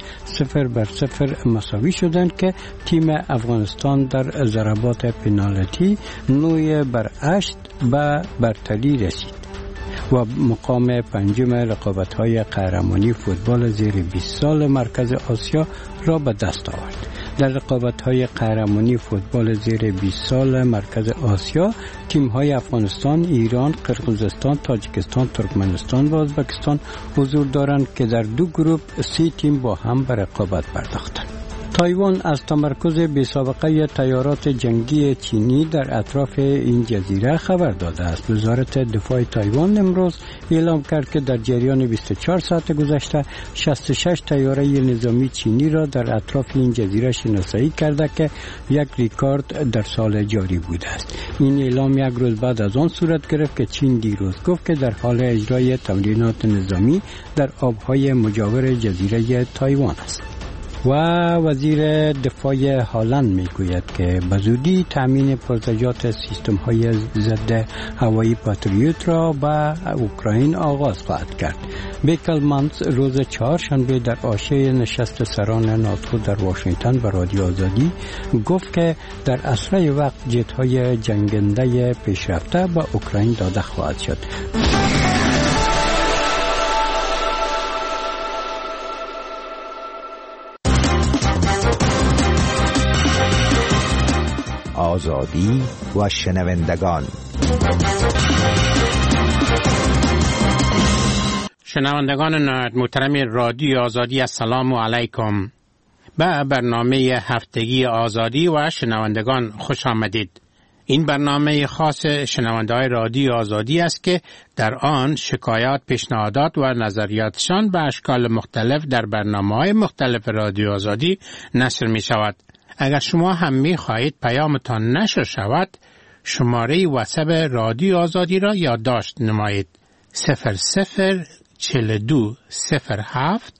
0-0 مساوی شدند که تیم افغانستان در ضربات پنالتی 9-8 به برتری رسید و مقام پنجم رقابت‌های قهرمانی فوتبال زیر 20 سال مرکز آسیا را به دست آورد. در رقابت‌های قهرمانی فوتبال زیر 20 سال مرکز آسیا، تیم‌های افغانستان، ایران، قرقیزستان، تاجیکستان، ترکمنستان و ازبکستان حضور دارند که در دو گروه 3 تیم با هم به رقابت پرداختند. تایوان از تمرکز بی‌سابقه طیارات جنگی چینی در اطراف این جزیره خبر داده است. وزارت دفاع تایوان امروز اعلام کرد که در جریان 24 ساعت گذشته 66 طیاره نظامی چینی را در اطراف این جزیره شناسایی کرده که یک رکورد در سال جاری بوده است. این اعلام یک روز بعد از آن صورت گرفت که چین دیروز گفت که در حال اجرای تمرینات نظامی در آبهای مجاور جزیره تایوان است. و وزیر دفاع هلند میگوید که به زودی تامین پرزجات سیستم های ضد هوایی پاتریوت را به اوکراین آغاز خواهد کرد. بیکلمانس روز چهارشنبه در عاشیه نشست سران ناتو در واشنگتن به رادیو آزادی گفت که در اسرع وقت جت های جنگنده پیشرفته به اوکراین داده خواهد شد. آزادی و شنوندگان. شنوندگان محترم رادیو آزادی، السلام علیکم. به برنامه هفتگی آزادی و شنوندگان خوش آمدید. این برنامه خاص شنونده‌های رادیو آزادی است که در آن شکایات، پیشنهادات و نظریاتشان به اشکال مختلف در برنامه‌های مختلف رادیو آزادی نشر می شود. اگر شما هم می خواهید پیامتان نشر شود، شماره واتساپ رادیو آزادی را یادداشت نمایید. 004207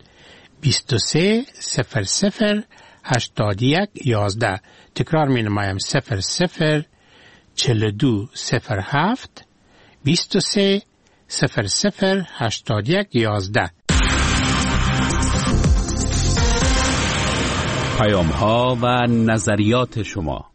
23008111. تکرار می نمایم 004207 23008111. پیام ها و نظریات شما.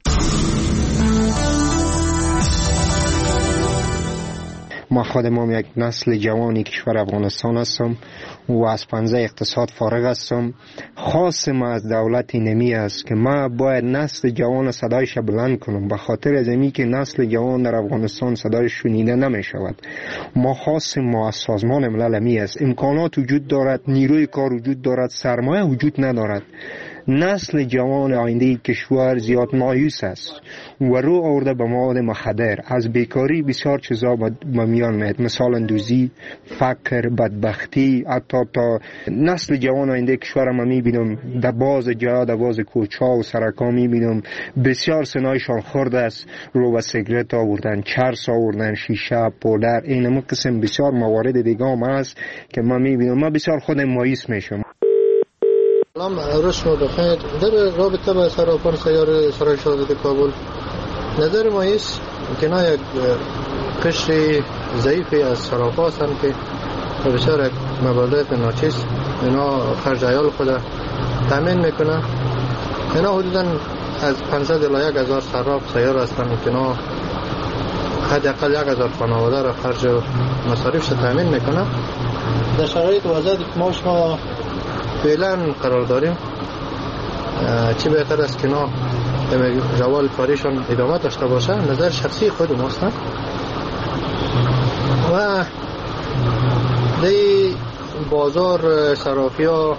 ما خودم یک نسل جوانی کشور افغانستان هستم و از پنجه اقتصاد فارغ هستم. خاص ما از دولت نمی است که ما باید نسل جوان صدایش بلند کنم، به خاطر از اینکه که نسل جوان در افغانستان صدایش شنیده نمی شود. ما خاص ما از سازمان ملل می است. امکانات وجود دارد، نیروی کار وجود دارد، سرمایه وجود ندارد. نسل جوان آینده کشور زیاد مایوس است و رو آورده به مواد مخدر. از بیکاری بسیار چیزا به میان میاد، مثال اندوزی، فقر، بدبختی. حتی تا نسل جوان آینده کشور ما میبینم در باز جا، در باز کوچه و سرکا میبینم بسیار سنایشان خورده است. رو به سیگرت آوردن، چرس آوردن، شیشه، پودر، این قسم بسیار موارد دیگه هم هست که ما میبینم. ما بسیار خود مایوس میشم. سلام، روز شما بخیر. در رابطه با صرافان سیار سرای شهادت کابل، نظر ما است که اینا یک قشر ضعیفی از صرافا هستند که بسیار یک مبالغ ناچیز اینا خرج عیال خود تامین میکنه. اینا حدودا از 500 الی 1000 صراف سیار هستند که اینا حداقل 1000 خانواده را خرج مصارفش تامین میکنه. در شرایط وضعی که ما شما فعلا قرار داریم، چی بهتر است که نا روال کاریشان ادامه داشته باشه. نظر شخصی خود ماست و دی بازار صرافی ها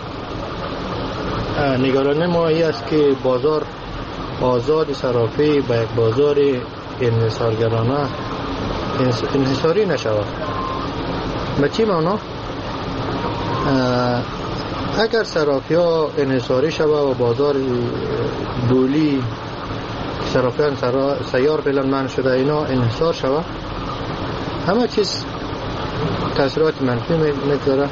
نگرانی ما ای است که بازار آزاد صرافی به یک بازار انحصارگرانه انحصاری نشود. به چی معنا؟ اگر صرافی ها انحصاری شود و بازار دولی صرافیان سیار فعلا منع شده اینا انحصار شود، همه چیز تاثیرات منفی میگذاره.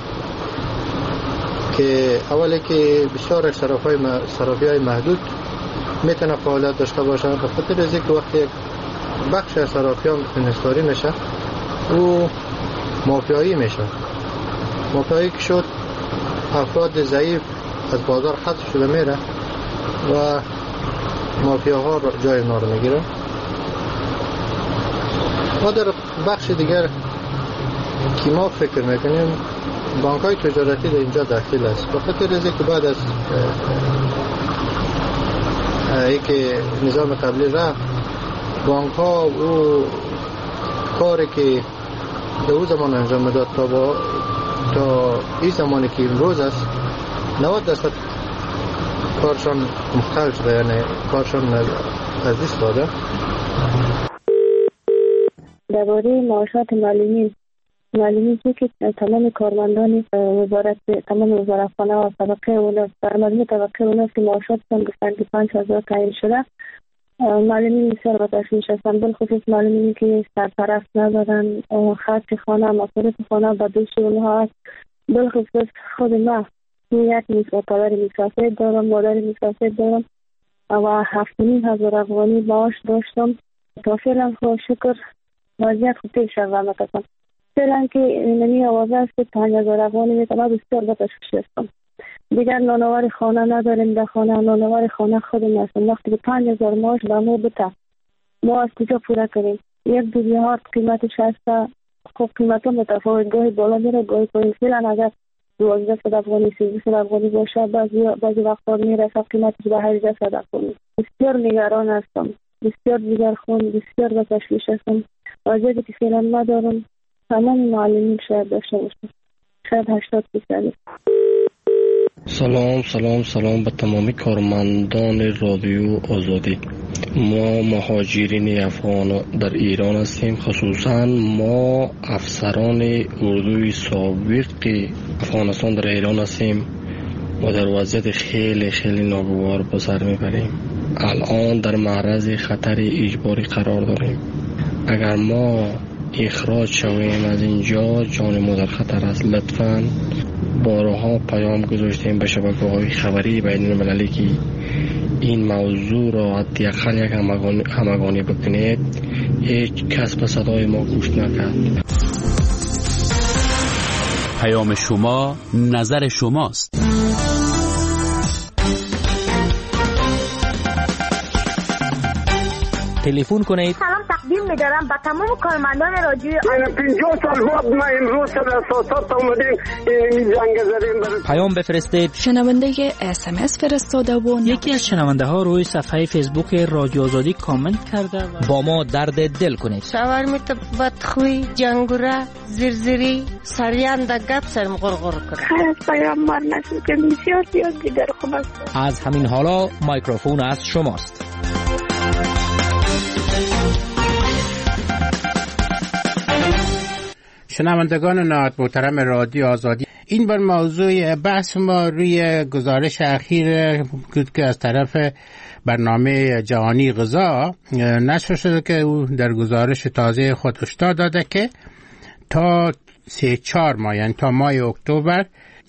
که اولی که بسیار صرافی های محدود میتونه فعالیت داشته باشند، به خاطر از اینکه وقتی یک بخش از صرافیان انحصاری میشه و مافیایی میشه. مافیایی که شد، افراد ضعیف از بازار حذف شده میره و مافیاها جای اونا رو میگیره. ما در بخش دیگر که ما فکر میکنیم بانک های تجارتی در اینجا داخل است، به خاطر از اینکه بعد از اینکه نظام قبلی رفت، بانک ها و کاری که در اون زمان انجام میداد تا این زمانی که امروز است 90% کارشان مختل شده، یعنی کارشان از دست داده. درباره معاشات معلومی که تمام کارمندان تمام وزارتخانه و طبقه اونا در مجموع طبقه اونا که معاشاتشان گفتن که 5000 تعیین شده، معلمین بسیار با تشویش هستند، بالخصوص معلمینی که سرپرست ندارن، خرج خانه، مصارف خانه به دوش اونها هست. بالخصوص خود ما یک پدر مسافر دارم، مادر مسافر دارم و 7,500 افغانی معاش داشتم. تا فعلا خدا شکر وضعیت خوب پیش رفته است. فعلا که اینمی آوازه است که 5,000 افغانی میتونم بسیار بتشکیش هستم. دیگر نانوار خانه نداریم در خانه، نانوار خانه خودم هستم. وقتی که 5,000 معاش به ما بده ما از کجا پورا کنیم؟ یک دوزیهات قیمتش هست. خب قیمت ها متفاوت، گاهی بالا میره گاهی پایین. فعلا اگر 1200 افغانی 1300 افغانی باشه بعضی وقتا میرسه قیمتش به 1800 افغانی. بسیار نگران هستم، بسیار دیگرخون، بسیار به تشویش هستم. وضعیتی که فعلا ندارم تمام معلمین شاید داشته باشم، شاید 80%. سلام به تمامی کارمندان رادیو آزادی. ما مهاجرین افغان در ایران هستیم، خصوصا ما افسران اردوی سابق افغانستان در ایران هستیم و در وضعیت خیلی ناگوار به سر میبریم. الان در معرض خطر اجباری قرار داریم. اگر ما اخراج شویم از اینجا جان ما در خطر است. لطفاً بارها پیام گذاشتیم به شبکه‌های خبری بین المللی که این موضوع را حداقل یک همگانی بکنید. هیچ کس به صدای ما گوش نکرد. پیام شما نظر شماست. تلفن کنید. سلام تقدیم می‌دارم به تمام کارمندان رادیو. من 50 سال بعد ما امروز در اساسات اومدیم این جنگ زدیم. پیام بفرستید. شنونده SMS فرستاده و یکی از شنونده ها روی صفحه فیسبوک رادیو آزادی کامنت کرده با ما درد دل کنید. شاورمیت بدخوی، جنگوره، زرزری، سریان در گپ سرم غرغر کنه. خیلی پیام مار نشد که بسیار دیگر خوب است. از همین حالا میکروفون از شماست. شنوندگان نهایت محترم رادیو آزادی، این بار موضوع بحث ما روی گزارش اخیر بود که از طرف برنامه جهانی غذا نشر شده که او در گزارش تازه خود هشدار داده که تا 3-4 ماه یعنی تا ماه اکتبر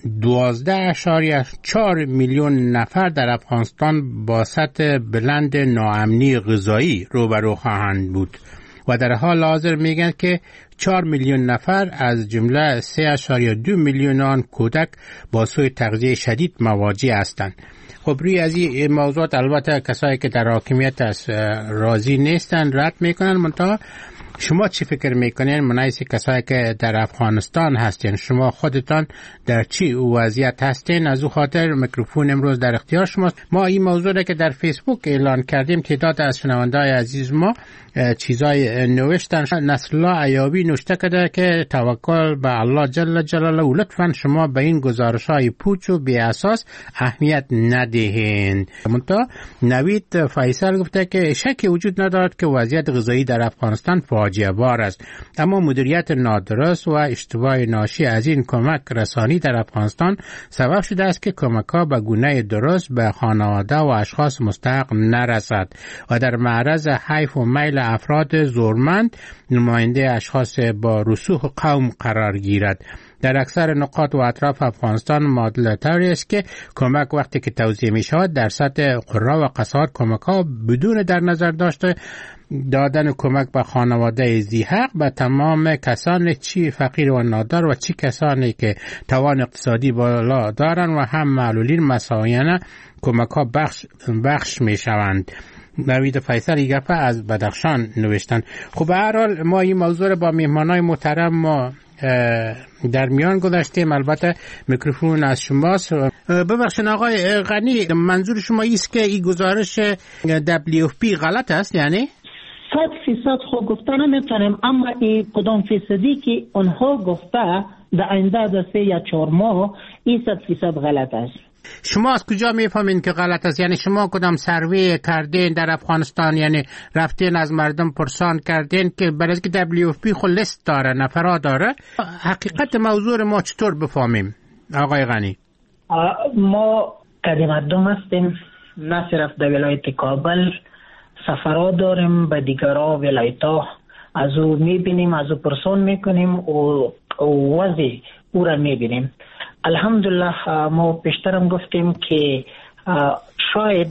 12.4 میلیون نفر در افغانستان با سطح بلند ناامنی غذایی روبرو خواهند بود و در حال حاضر میگن که 4 میلیون نفر از جمله 3.2 میلیون آن کودک با سوء تغذیه شدید مواجه هستند. خب روی از این موضوعات البته کسایی که در حاکمیت راضی نیستن رد میکنن. منتها شما چی فکر میکنین مناسب کسایی که در افغانستان هستین؟ شما خودتان در چی وضعیت هستین؟ از او خاطر میکروفون امروز در اختیار شماست. ما این موضوع را که در فیسبوک اعلان کردیم تعداد از شنونده‌های عزیز ما چیزای نوشتن. نصرالله ایابی نوشته کرده که توکل به الله جل جلاله و لطفاً شما به این گزارش‌های پوچ و بی اساس اهمیت ندهید. منتها نوید فیصل گفته که شکی وجود ندارد که وضعیت غذایی در افغانستان فاجعه بار است، اما مدیریت نادرست و اشتباه ناشی از این کمک رسانی در افغانستان سبب شده است که کمک‌ها به گونه درست به خانواده و اشخاص مستحق نرسد و در معرض حیف و میل افراد زورمند نماینده اشخاص با رسوخ قوم قرار گیرد. در اکثر نقاط و اطراف افغانستان معادله طوری است که کمک وقتی که توزیع می شود در سطح قرا و قصار کمک ها بدون در نظر داشته دادن کمک به خانواده ذی حق به تمام کسانی چی فقیر و نادار و چی کسانی که توان اقتصادی بالا دارند و هم معلولین مساویانه کمک ها بخش می شوند. نوید فیصل یگفه از بدخشان نوشتن. خب به هر حال ما این موضوع رو با میهمانای محترم ما در میان گذاشتیم. البته میکروفون از شماست. ببخشید آقای غنی، منظور شما ایست که این گزارش WFP غلط است؟ یعنی 100% خود گفته نمیتونیم، اما این کدام فیصدی که اونها گفته در آینده در 3 یا 4 ماه این 100% غلط است. شما از کجا میفهمین که غلط است؟ یعنی شما کدام سروی کردین در افغانستان؟ یعنی رفتین از مردم پرسان کردین که برای که WFP خود لیست داره، نفرا داره؟ حقیقت موضوع ما چطور بفهمیم آقای غنی؟ ما قدیمت‌دم هستیم، نه صرف در ولایت کابل، سفرها داریم به دیگرها ولایت‌ها، از او میبینیم، از او پرسان میکنیم و وضع او را میبینیم. الحمدلله ما پیشترم گفتیم که شاید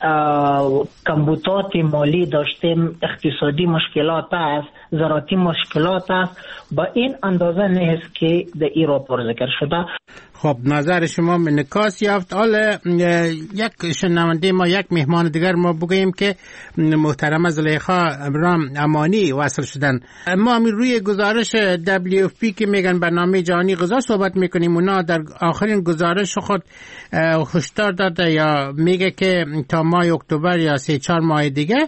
کمبودات مالی داشتیم، اقتصادی مشکلات است، زراعتی مشکلات است، با این اندازه نیست که در ایران پر ذکر شده. خب نظر شما انعکاس یافت. حالا یک شنونده ما، یک مهمان دیگر ما بگوییم که محترم زلیخا ابراهیم امانی وصل شدن. ما همین روی گزارش WFP که میگن برنامه جهانی غذا صحبت میکنیم، اونا در آخرین گزارش خود هشدار داده یا میگه که تا ماه اکتبر یا 3-4 ماه دیگه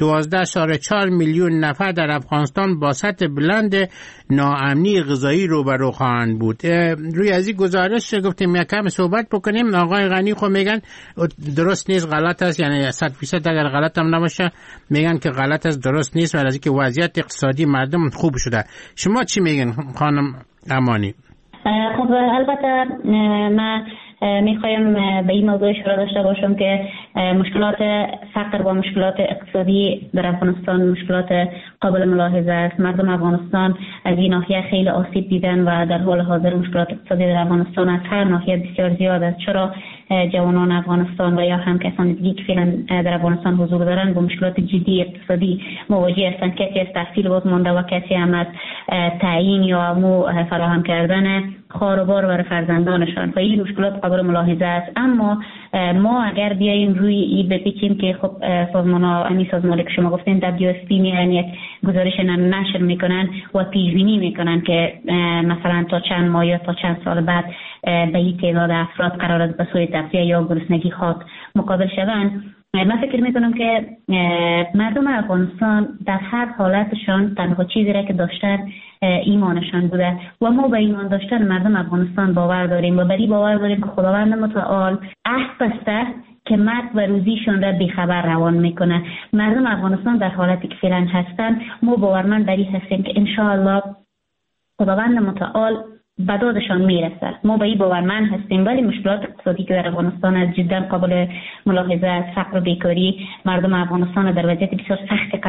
12.4 میلیون نفر در افغانستان با سطح بلند ناامنی غذایی روبرو خواهند بود. روی از این گزارش گفتیم یک کم صحبت بکنیم. آقای غنی خو میگن درست نیست، غلط است، یعنی 100% اگر غلط هم نباشه میگن که غلط است، درست نیست، ولی از اینکه وضعیت اقتصادی مردم خوب شده. شما چی میگن خانم امانی؟ خب البته من میخوایم به این موضوع اشاره داشته باشم که مشکلات فقر و مشکلات اقتصادی در افغانستان مشکلات قابل ملاحظه است. مردم افغانستان از این ناحیه خیلی آسیب دیدن و در حال حاضر مشکلات اقتصادی در افغانستان از هر ناحیه بسیار زیاد است. چرا جوانان افغانستان و یا هم کسان دیگه که فعلا در افغانستان حضور دارند با مشکلات جدی اقتصادی مواجه هستند. کسی از تحصیل باز مانده و کسی هم از تعیین یا فراهم کردن خانوار برای فرزندانشان. و این مشکلات قابل ملاحظه است. اما ما اگر بیاییم روی این بپیچیم که خب سازمانی که شما گفتین WFP میان یک گزارش نشر میکنن و پیش بینی میکنن که مثلا تا چند ماه یا تا چند سال بعد به این تعداد افراد قرار است به سوی تغذیه یا گرسنگی خاک مقابل شوند. من فکر میکنم که مردم افغانستان در هر حالتشان تنها چیزی را که داشتن ایمانشان بوده و ما به ایمان داشتن مردم افغانستان باور داریم و بری باور داریم که خداوند متعال عهد بسته که مرگ و روزیشان را بیخبر روان میکنه. مردم افغانستان در حالتی که فعلا هستن ما باورمند بری هستیم که انشاءالله خداوند متعال به دادشان میرسه. ما به این باورمند هستیم. ولی مشکلات اقتصادی که در افغانستان از جدا قابل ملاحظه است. فقر و بیکاری مردم افغانستان در وضعیت بسیار سخت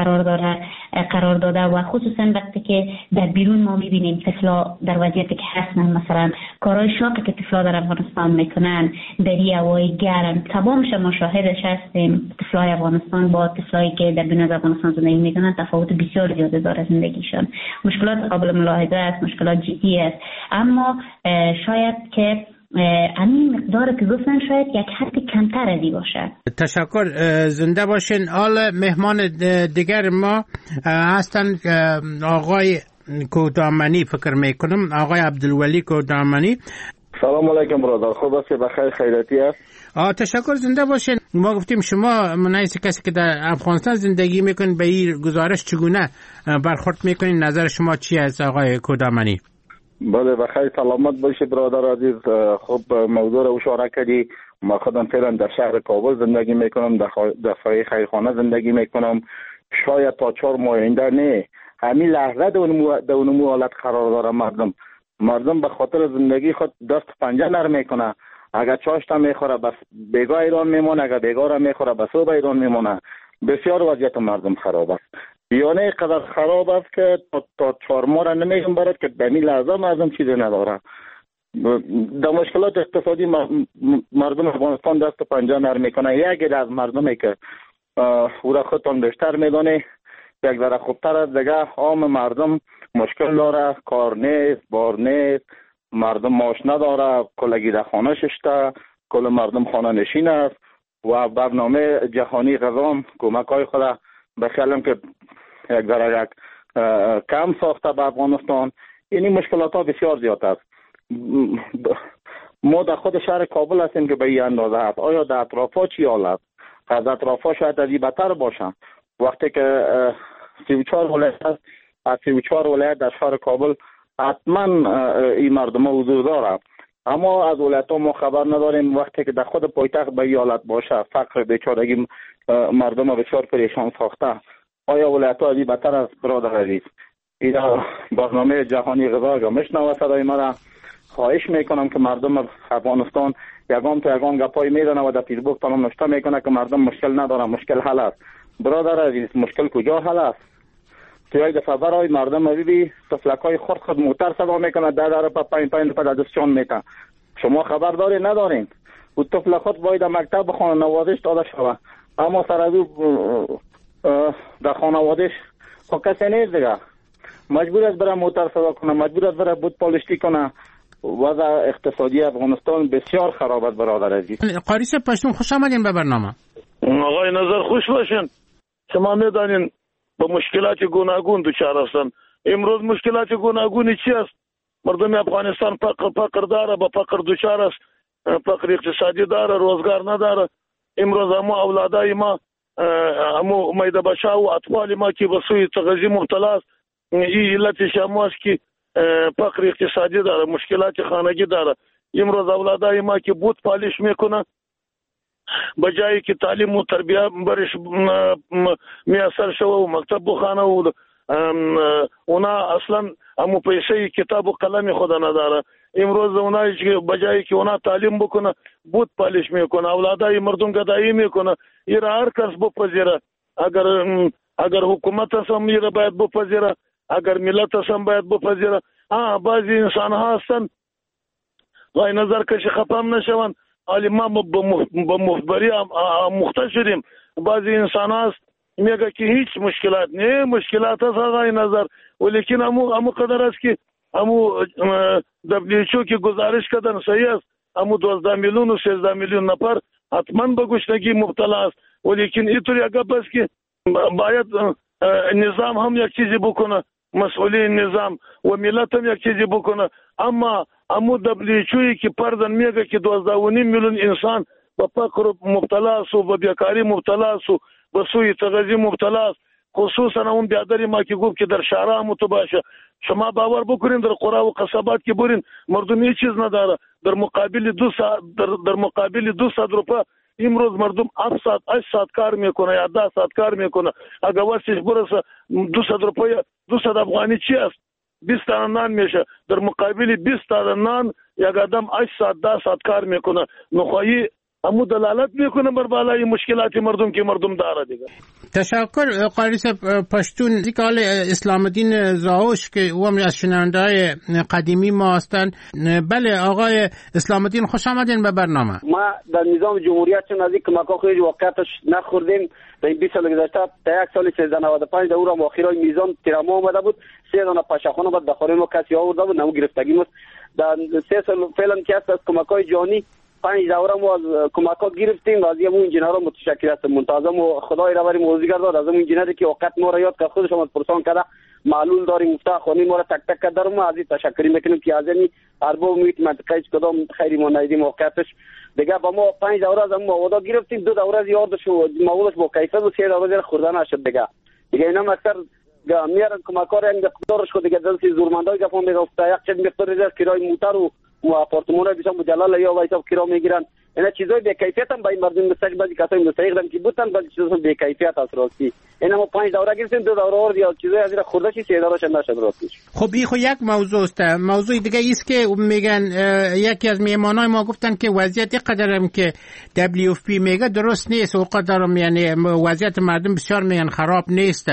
قرار داده و خصوصا وقتی که در بیرون ما میبینیم طفلا در وضعیتی که هستن، مثلا کارهای شاقی که طفلا در افغانستان میکنن در هوای گرم تمامش ما شاهدش هستیم. طفلای افغانستان با طفلایی که در بیرون از افغانستان زندگی میکنن تفاوت بسیار زیاده داره زندگیشان. مشکلات قابل ملاحظه است، مشکلات جدی است. اما شاید که همین مقدار که گفتن شاید یک حد کمتر ازی باشه. تشکر، زنده باشین. حال مهمان دیگر ما هستن آقای کودامنی فکر میکنم، آقای عبدالولی کودامنی. سلام علیکم برادر، خوب است؟ بخیر خیریتی است؟ تشکر، زنده باشین. ما گفتیم شما منایس کسی که در افغانستان زندگی میکنین به این گزارش چگونه برخورد میکنین؟ نظر شما چی است آقای کودامنی؟ بله بخیر سلامت باشی برادر عزیز. خب موضوع رو اشاره کردی. ما خودم فعلا در شهر کابل زندگی میکنم، در سایه خیرخانه زندگی میکنم. شاید تا 4 ماه آینده نه، همین لحظه در اونمو حالت قرار داره. مردم به خاطر زندگی خود دست پنجه نرم میکنه. اگر چاشت میخوره بس بیگاه ایران میمونه، اگر بیگاه را میخوره بس صبح ایران میمونه. بسیار وضعیت مردم خراب است. بیانه قدر خراب است که تا 4 ماه را نمیگم برد که به این لحظه مردم چیزی نداره. در مشکلات اقتصادی مردم افغانستان دست پنجه نرم میکنه. یکی از مردمی که او را خودتان بیشتر میدانه یک ذره خوبتر از دیگه عام مردم مشکل داره، کار نیست، بار نیست، مردم معاش نداره، کلگی در خانه ششته، کل مردم خانه نشین است و برنامه جهانی غذا کمک های خود به خیالم که یک ذره کم ساخته به افغانستان. یعنی مشکلات ها بسیار زیاد است. ما در خود شهر کابل هستیم که به این اندازه هست. آیا در اطراف ها چی حال است؟ از اطراف ها شاید از این بدتر باشن. وقتی که 34 ولایت است، از 34 ولایت در شهر کابل حتما این مردم ها حضور داره. اما از ولایت ها ما خبر نداریم. وقتی که در خود پایتخت به این حالت باشه، فقر بیچارگی مردم ها بسیار پریشان ساخته، آیا ولایت ها از این بدتر است برادر عزیز؟ این برنامه جهانی غذا را میشنوه صدای مرا. خواهش میکنم که مردم افغانستان یگان تا یگان گپای میدانه و در فیسبوک تمام نشته میکنه که مردم مشکل نداره، مشکل حل است. برادر عزیز مشکل کجا حل است؟ تو یک دفعه برای مردم ببینی طفلکای خود موتر صدا میکنه، در پا پایین پایین پا دستشان میتن. شما خبرداری ندارین و طفل خود باید مکتب به خانوادهش داده شود، اما سر در خانوادهش خب کسی نیست دیگه، مجبور است بره موتر سوار کنه، مجبور است بره بود پالشتی کنه. وضع اقتصادی افغانستان بسیار خراب است برادر عزیز. قاریس پشتون خوش آمدین به برنامه. آقای نظر خوش باشین. شما میدانین با مشکلات گوناگون دچار هستن. امروز مشکلات گوناگونی چی است؟ مردم افغانستان فقر داره، با فقر دچار است، فقر اقتصادی داره، روزگار نداره. امروز همو اولادای ما، همو میده بچه و اطفال ما که به سوی تغذیه مبتلا است. این علتش هم است که فقر اقتصادی داره، مشکلات خانگی داره. امروز اولادای ما که بود پالش میکنه، بجایی که تعلیم و تربیه برش میسر شوه و مکتب بخانه و اونا اصلا همو پیسه کتاب و قلم خود نداره. امروز اونا بجایی که اونا تعلیم بکنه بود پالش میکنه، اولادای مردم گدایی میکنه. این هر کس بپذیره، اگر حکومت هم این باید بپذیره، اگر ملت هم باید بپذیره. بعضی انسان ها هستن غای نظر کشی خفهم نشون، حالی ما با مخبری مختص شدیم. بعضی انسان هست میگه که هیچ مشکلات نه، مشکلات هست غای نظر، ولیکن همو قدر است که همو WHO که گزارش کردن صحیح است، همو 12 میلیون و 13 میلیون نفر حتما به گشنگی مبتلا است. ولیکن اینطوری اگه بس که باید نظام هم یک چیزی بکنه، مسئولین نظام و ملت هم یک چیزی بکنه. اما همو WHO که پردن میگه که 12.5 میلیون انسان به فقر مبتلا است و به بیکاری مبتلا است و به سوی تغذیه مبتلا است. خصوصا اون بیادری ما که گفت که در شهرها متباشه. شما باور بکنین در قرى و قصبات که برین مردم هیچ چیز نداره. در مقابل 200 روپیه امروز مردم 8 ساعت کار میکنه یا 10 ساعت کار میکنه. اگر واسش برسه 200 روپیه 200 افغانی چی است؟ 20 تا نان میشه. در مقابل 20 تا نان یک آدم 8 ساعت 10 ساعت کار میکنه. نخواهی همو دلالت میکنه بر بالای مشکلات مردم که مردم داره دیگه. تشکر قاریس پشتون. دیگه اسلام الدین زاوش که او هم از شنونده‌های قدیمی ما هستند. بله آقای اسلام الدین خوش آمدین به برنامه. ما در نظام جمهوریت چون نزدیک کمک‌ها خیلی واقعیتش نخوردیم. در این 20 سال گذشته تا یک سال 1395 در اون اخیرای میزان تیراما اومده بود، 3 دانه پاشخانه بعد داخل ما کسی آورده بود، نمو گرفتگی بود. در 3 سال فعلا که از کمک‌های جهانی 5 دوره ما از کمک‌ها گرفتیم و از همون انجینرها متشکر هستم. منتظم و خدای را بری موزیگر داد از اون انجینری که وقت ما را یاد که خودش هم پرسان کرده معلول داریم مفتاح خونی ما را تک تک کرد. ما از این تشکری میکنیم که از این ارباب میت منطقه کدام خیری ما ندیدیم واقعیتش دیگه. با ما 5 دوره از ما ودا گرفتیم، 2 دوره از یادش و موضوعش با کیفیت و 3 دوره خوردن نشد دیگه. اینا اکثر میارن کمک‌ها را اقدارش خود دیگه دلسی زورمندای گفتن دیگه یک چیز می‌خوره کرای موتر و آپارتمان‌ها بیشتر مجلل یا وایسا کرا میگیرن. اینا چیزای به کیفیت هم با این مردم مستحق بعضی کسایی مستحق دارن که بودن، بعضی چیزا به کیفیت است راستی. اینا ما 5 دوره گرفتیم، 2 دوره اور یا چیزای از این خورده چی 3 دورهش نشد راستی. خب این خو یک موضوع است. موضوع دیگه است که میگن یکی از میهمانای ما گفتن که وضعیت قدرم که WFP میگه درست نیست و قدرم یعنی وضعیت مردم بسیار میگن خراب نیست.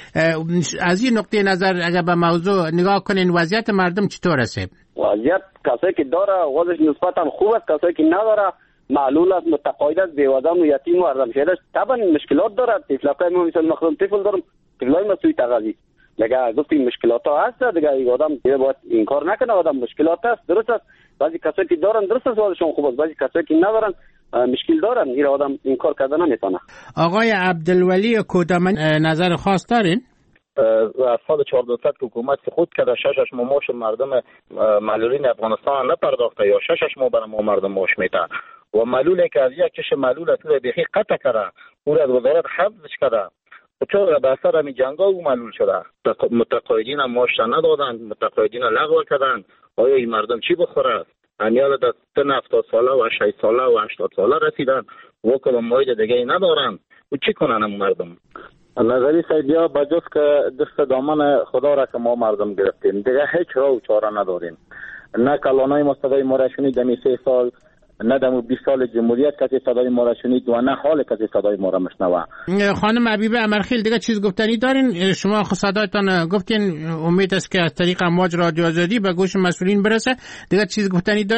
از این نقطه نظر اگر به موضوع نگاه کنین وضعیت مردم چطور است؟ وضعیت کسایی که داره وضعش نسبتا خوب است، کسایی که نداره معلول است، متقاعد است، بیوزن و یتیم و ارزمشهرش طبعا مشکلات داره. طفلای ما مثلا مخصوصا طفل دارم، طفلای ما سوی تغذیه دیگه گفتیم مشکلات ها هست دیگه. این آدم دیگه باید انکار نکنه، آدم مشکلات هست، درست است. بعضی کسایی که دارن درست است وضعشون خوب است، بعضی کسایی که ندارن مشکل دارن، این آدم انکار کردن نمیتونه. آقای عبدالولی کودمن نظر خاص دارین؟ از سال 1400 که حکومت خود کرده 6 ماش مردم معلولین افغانستان نپرداخته یا 6 ماه برای ما مردم معاش میده و معلولی که از یک کش معلول از بیخی قطع کرده او از وزارت حفظش کرده چون به اثر همین جنگا او معلول شده. متقاعدین هم معاش ندادن، متقاعدین لغو کردن. آیا این مردم چی بخوره؟ همیال در سن 70 ساله و 60 ساله و 80 ساله رسیدن و کدام موید دیگه ندارن و چی کنن هم مردم؟ نظری سیدیا بجز که دست دامن خدا را که ما مردم گرفتیم دیگه هیچ راه و چاره نداریم. نه کلانای ما صدای ما را شنید دمی 3 سال، نه دمو 20 سال جمهوریت کسی صدای ما را شنید و نه حال کسی صدای ما را مشنوه. خانم حبیبه امرخیل دیگه چیز گفتنی دارین؟ شما خود صدایتان گفتین، امید است که از طریق امواج رادیو آزادی به گوش مسئولین برسه. دیگه چیز گفتنی دارین؟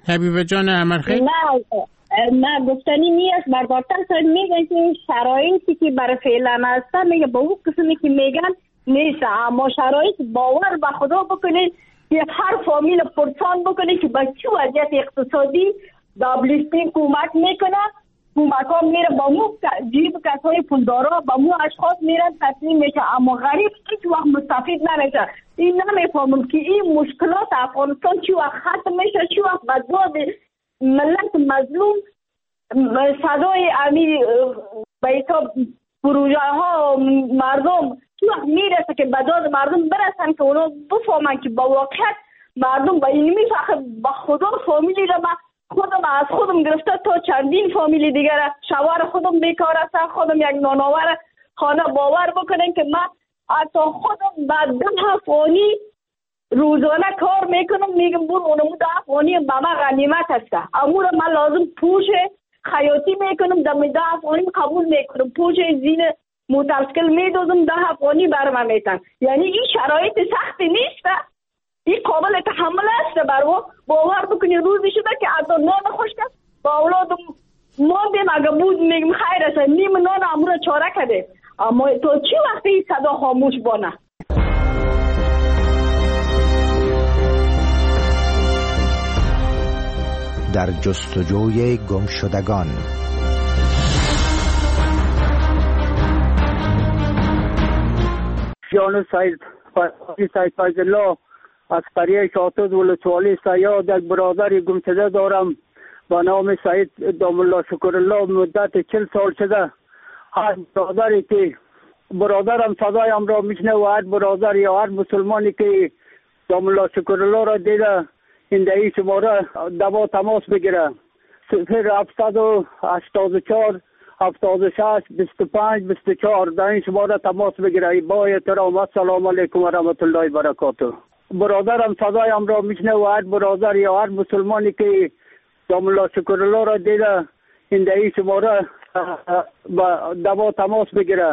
حبیبه جان امرخیل؟ نه گفتنی نیست. بردارتر میگن که شرایطی که برای فعلا هستن میگه با اون قسمی که میگن نیست، اما شرایط باور به خدا بکنید که هر فامیل پرسان بکنید که با چه وضعیت اقتصادی دابلیستی کمک میکنه. کمک ها میره با مو جیب کسای پولدارا با مو اشخاص میرن تسلیم میشه، اما غریب هیچ وقت مستفید نمیشه. این نمیفهمم که این مشکلات افغانستان چی وقت ختم میشه، چی وقت بدباد ملت مظلوم صدای امیر بیتا پروژه ها مردم چی وقت میرسه که بداد مردم برسن که اونا بفهمن که با واقعیت مردم با اینمی فقط با خدا فامیلی را خودم از خودم گرفته تا چندین فامیلی دیگر شوهر خودم بیکار است، خودم یک نانآور خانه. باور بکنین که من حتی خودم بعد 10 افغانی روزانه کار میکنم، میگم برو اونمو 10 افغانی به من غنیمت هسته، امور من لازم پوش خیاطی میکنم، 10 افغانی قبول میکنم، پوش زین موترسکل میدوزم 10 افغانی برام میتن. یعنی این شرایط سختی نیست، این قابل تحمل است. برو باور بکنی روزی شده که از نان خشک با اولادم ماندیم، اگه بود میگم خیر است نیم نان امور چاره کده، اما تو چی وقتی این صدا خاموش بانه؟ در جستجوی گمشدگان. جان سید فیض الله از قریه شاطد ولسوالی سیاد یک برادر گمشده دارم با نام سید دام الله شکر الله. مدت 40 سال شده هر برادری که برادرم صدایم را میشنه و هر برادر یا هر مسلمانی که دام الله شکر الله را دیده این دهی شماره دوا تماس بگیره 0784 76 25 24 در این شماره تماس بگیره. با احترام السلام علیکم و رحمت الله و برکاته. برادرم صدایم را میشنه و هر برادر یا هر مسلمانی که دام الله شکر الله را دیده این دهی شماره دوا تماس بگیره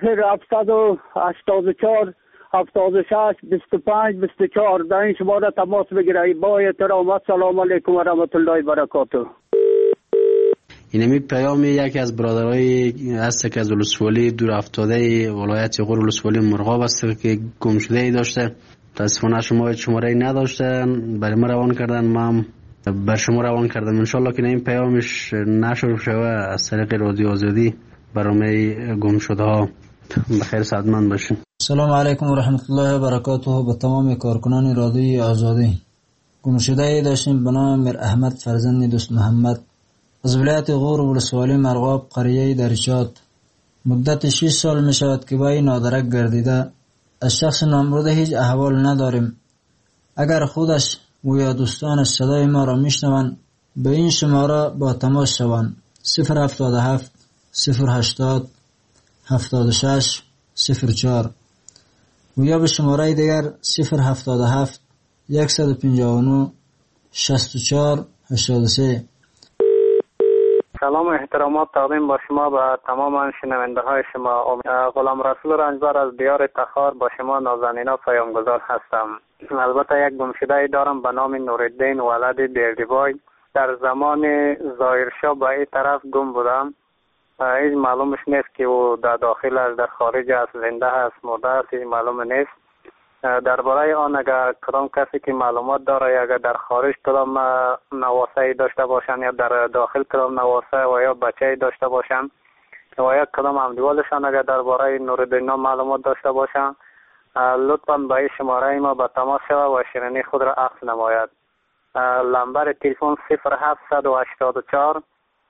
0784 76 25 24 در این شماره تماس بگیره. با احترام السلام علیکم و رحمت الله و برکاته. اینمی پیام یکی از برادرای هست که از ولسوالی دور افتاده ولایت غور ولسوالی مرغاب است که گم شده ای داشته. متاسفانه شماره نداشته، برای ما روان کردن، ما بر شما روان کردم. انشالله که این پیامش نشر شوه از طریق رادیو آزادی برای گم شده ها. بخیر سعادتمند باشین. سلام علیکم و رحمت الله و برکاته. به تمام کارکنان رادیو آزادی. گم شده ای داشتیم به نام میر احمد فرزند دوست محمد از ولایت غور ولسوالی مرغاب قریه درشات. مدت 6 سال می شود که با این نادرک گردیده. از شخص نامبرده هیچ احوال نداریم. اگر خودش و یا دوستان صدای ما را میشنوند به این شماره با تماس شوند 077 080 76 04 و یا به شماره دیگر 077 159 64 83. سلام و احترامات تقدیم با شما به تمام شنونده های شما. غلام رسول رنجبر از دیار تخار با شما نازنینا پیامگذار هستم. البته یک گمشده دارم به نام نورالدین ولد بیردیبای. در زمان ظاهرشاه به این طرف گم بودم. هیچ معلومش نیست که او در داخل است، در خارج است، زنده است، مرده است، هیچ معلوم نیست. درباره آن اگر کدام کسی که معلومات داره یا اگر در خارج کدام نواسه داشته باشن یا در داخل کدام نواسه و یا بچه داشته باشن و یا کدام همدیوالشان اگر درباره نورالدین معلومات داشته باشن لطفاً به این شماره ما به تماس شود و شیرینی خود را عکس نماید. نمبر تلفن 0784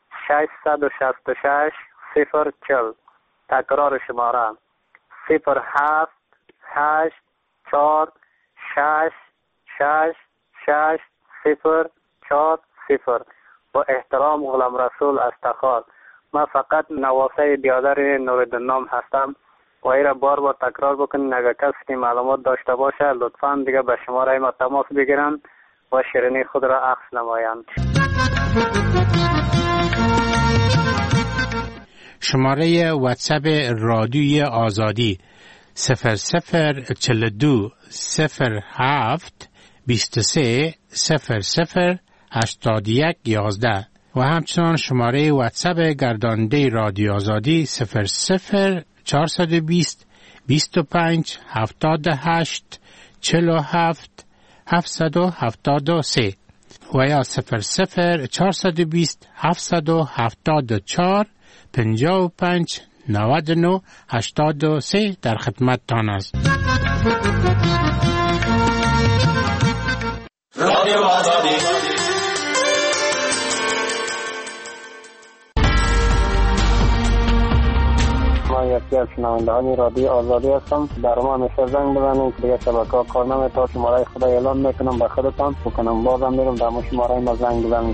666 040. تکرار شماره 078 4 6 6 6 0 4 0. با احترام غلام رسول از تخار. من فقط نواسه بیادر نورالدین نام هستم و این را بار بار تکرار بکنین. اگر کسی که معلومات داشته باشه لطفاً دیگه به شماره ما تماس بگیرن و شیرینی خود را عکس نمایند. شماره واتساپ رادیوی آزادی 0042 07 23 00 8111 و همچنان شماره واتساپ گرداننده رادیو آزادی 00420 25 78 47 773 و یا 00420 774 55 99 83 در خدمتتان است. رادیو آزادی یکی از شنوندهان رادیو آزادی هستم. در ما همیشه زنگ بزنید که دیگه شبکه‌ها کار نمی‌کنه. شماره خدا اعلام میکنم به خودتان بکنم بازم میرم در شماره ما زنگ بزنید.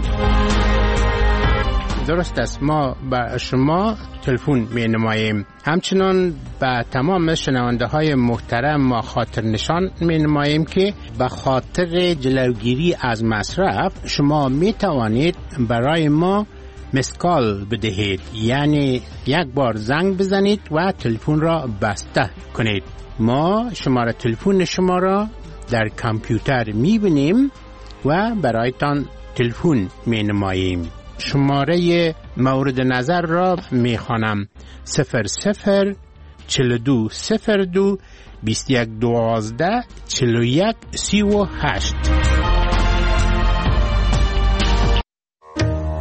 درست است، ما به شما تلفن می نماییم. همچنان به تمام شنونده های محترم ما خاطر نشان می نماییم که به خاطر جلوگیری از مصرف شما می توانید برای ما مسکال بدهید، یعنی یک بار زنگ بزنید و تلفن را بسته کنید. ما شماره تلفن شما را در کامپیوتر می بینیم و برایتان تلفن می نماییم. شماره مورد نظر را می خوانم 00 42 02 21 12 41 38.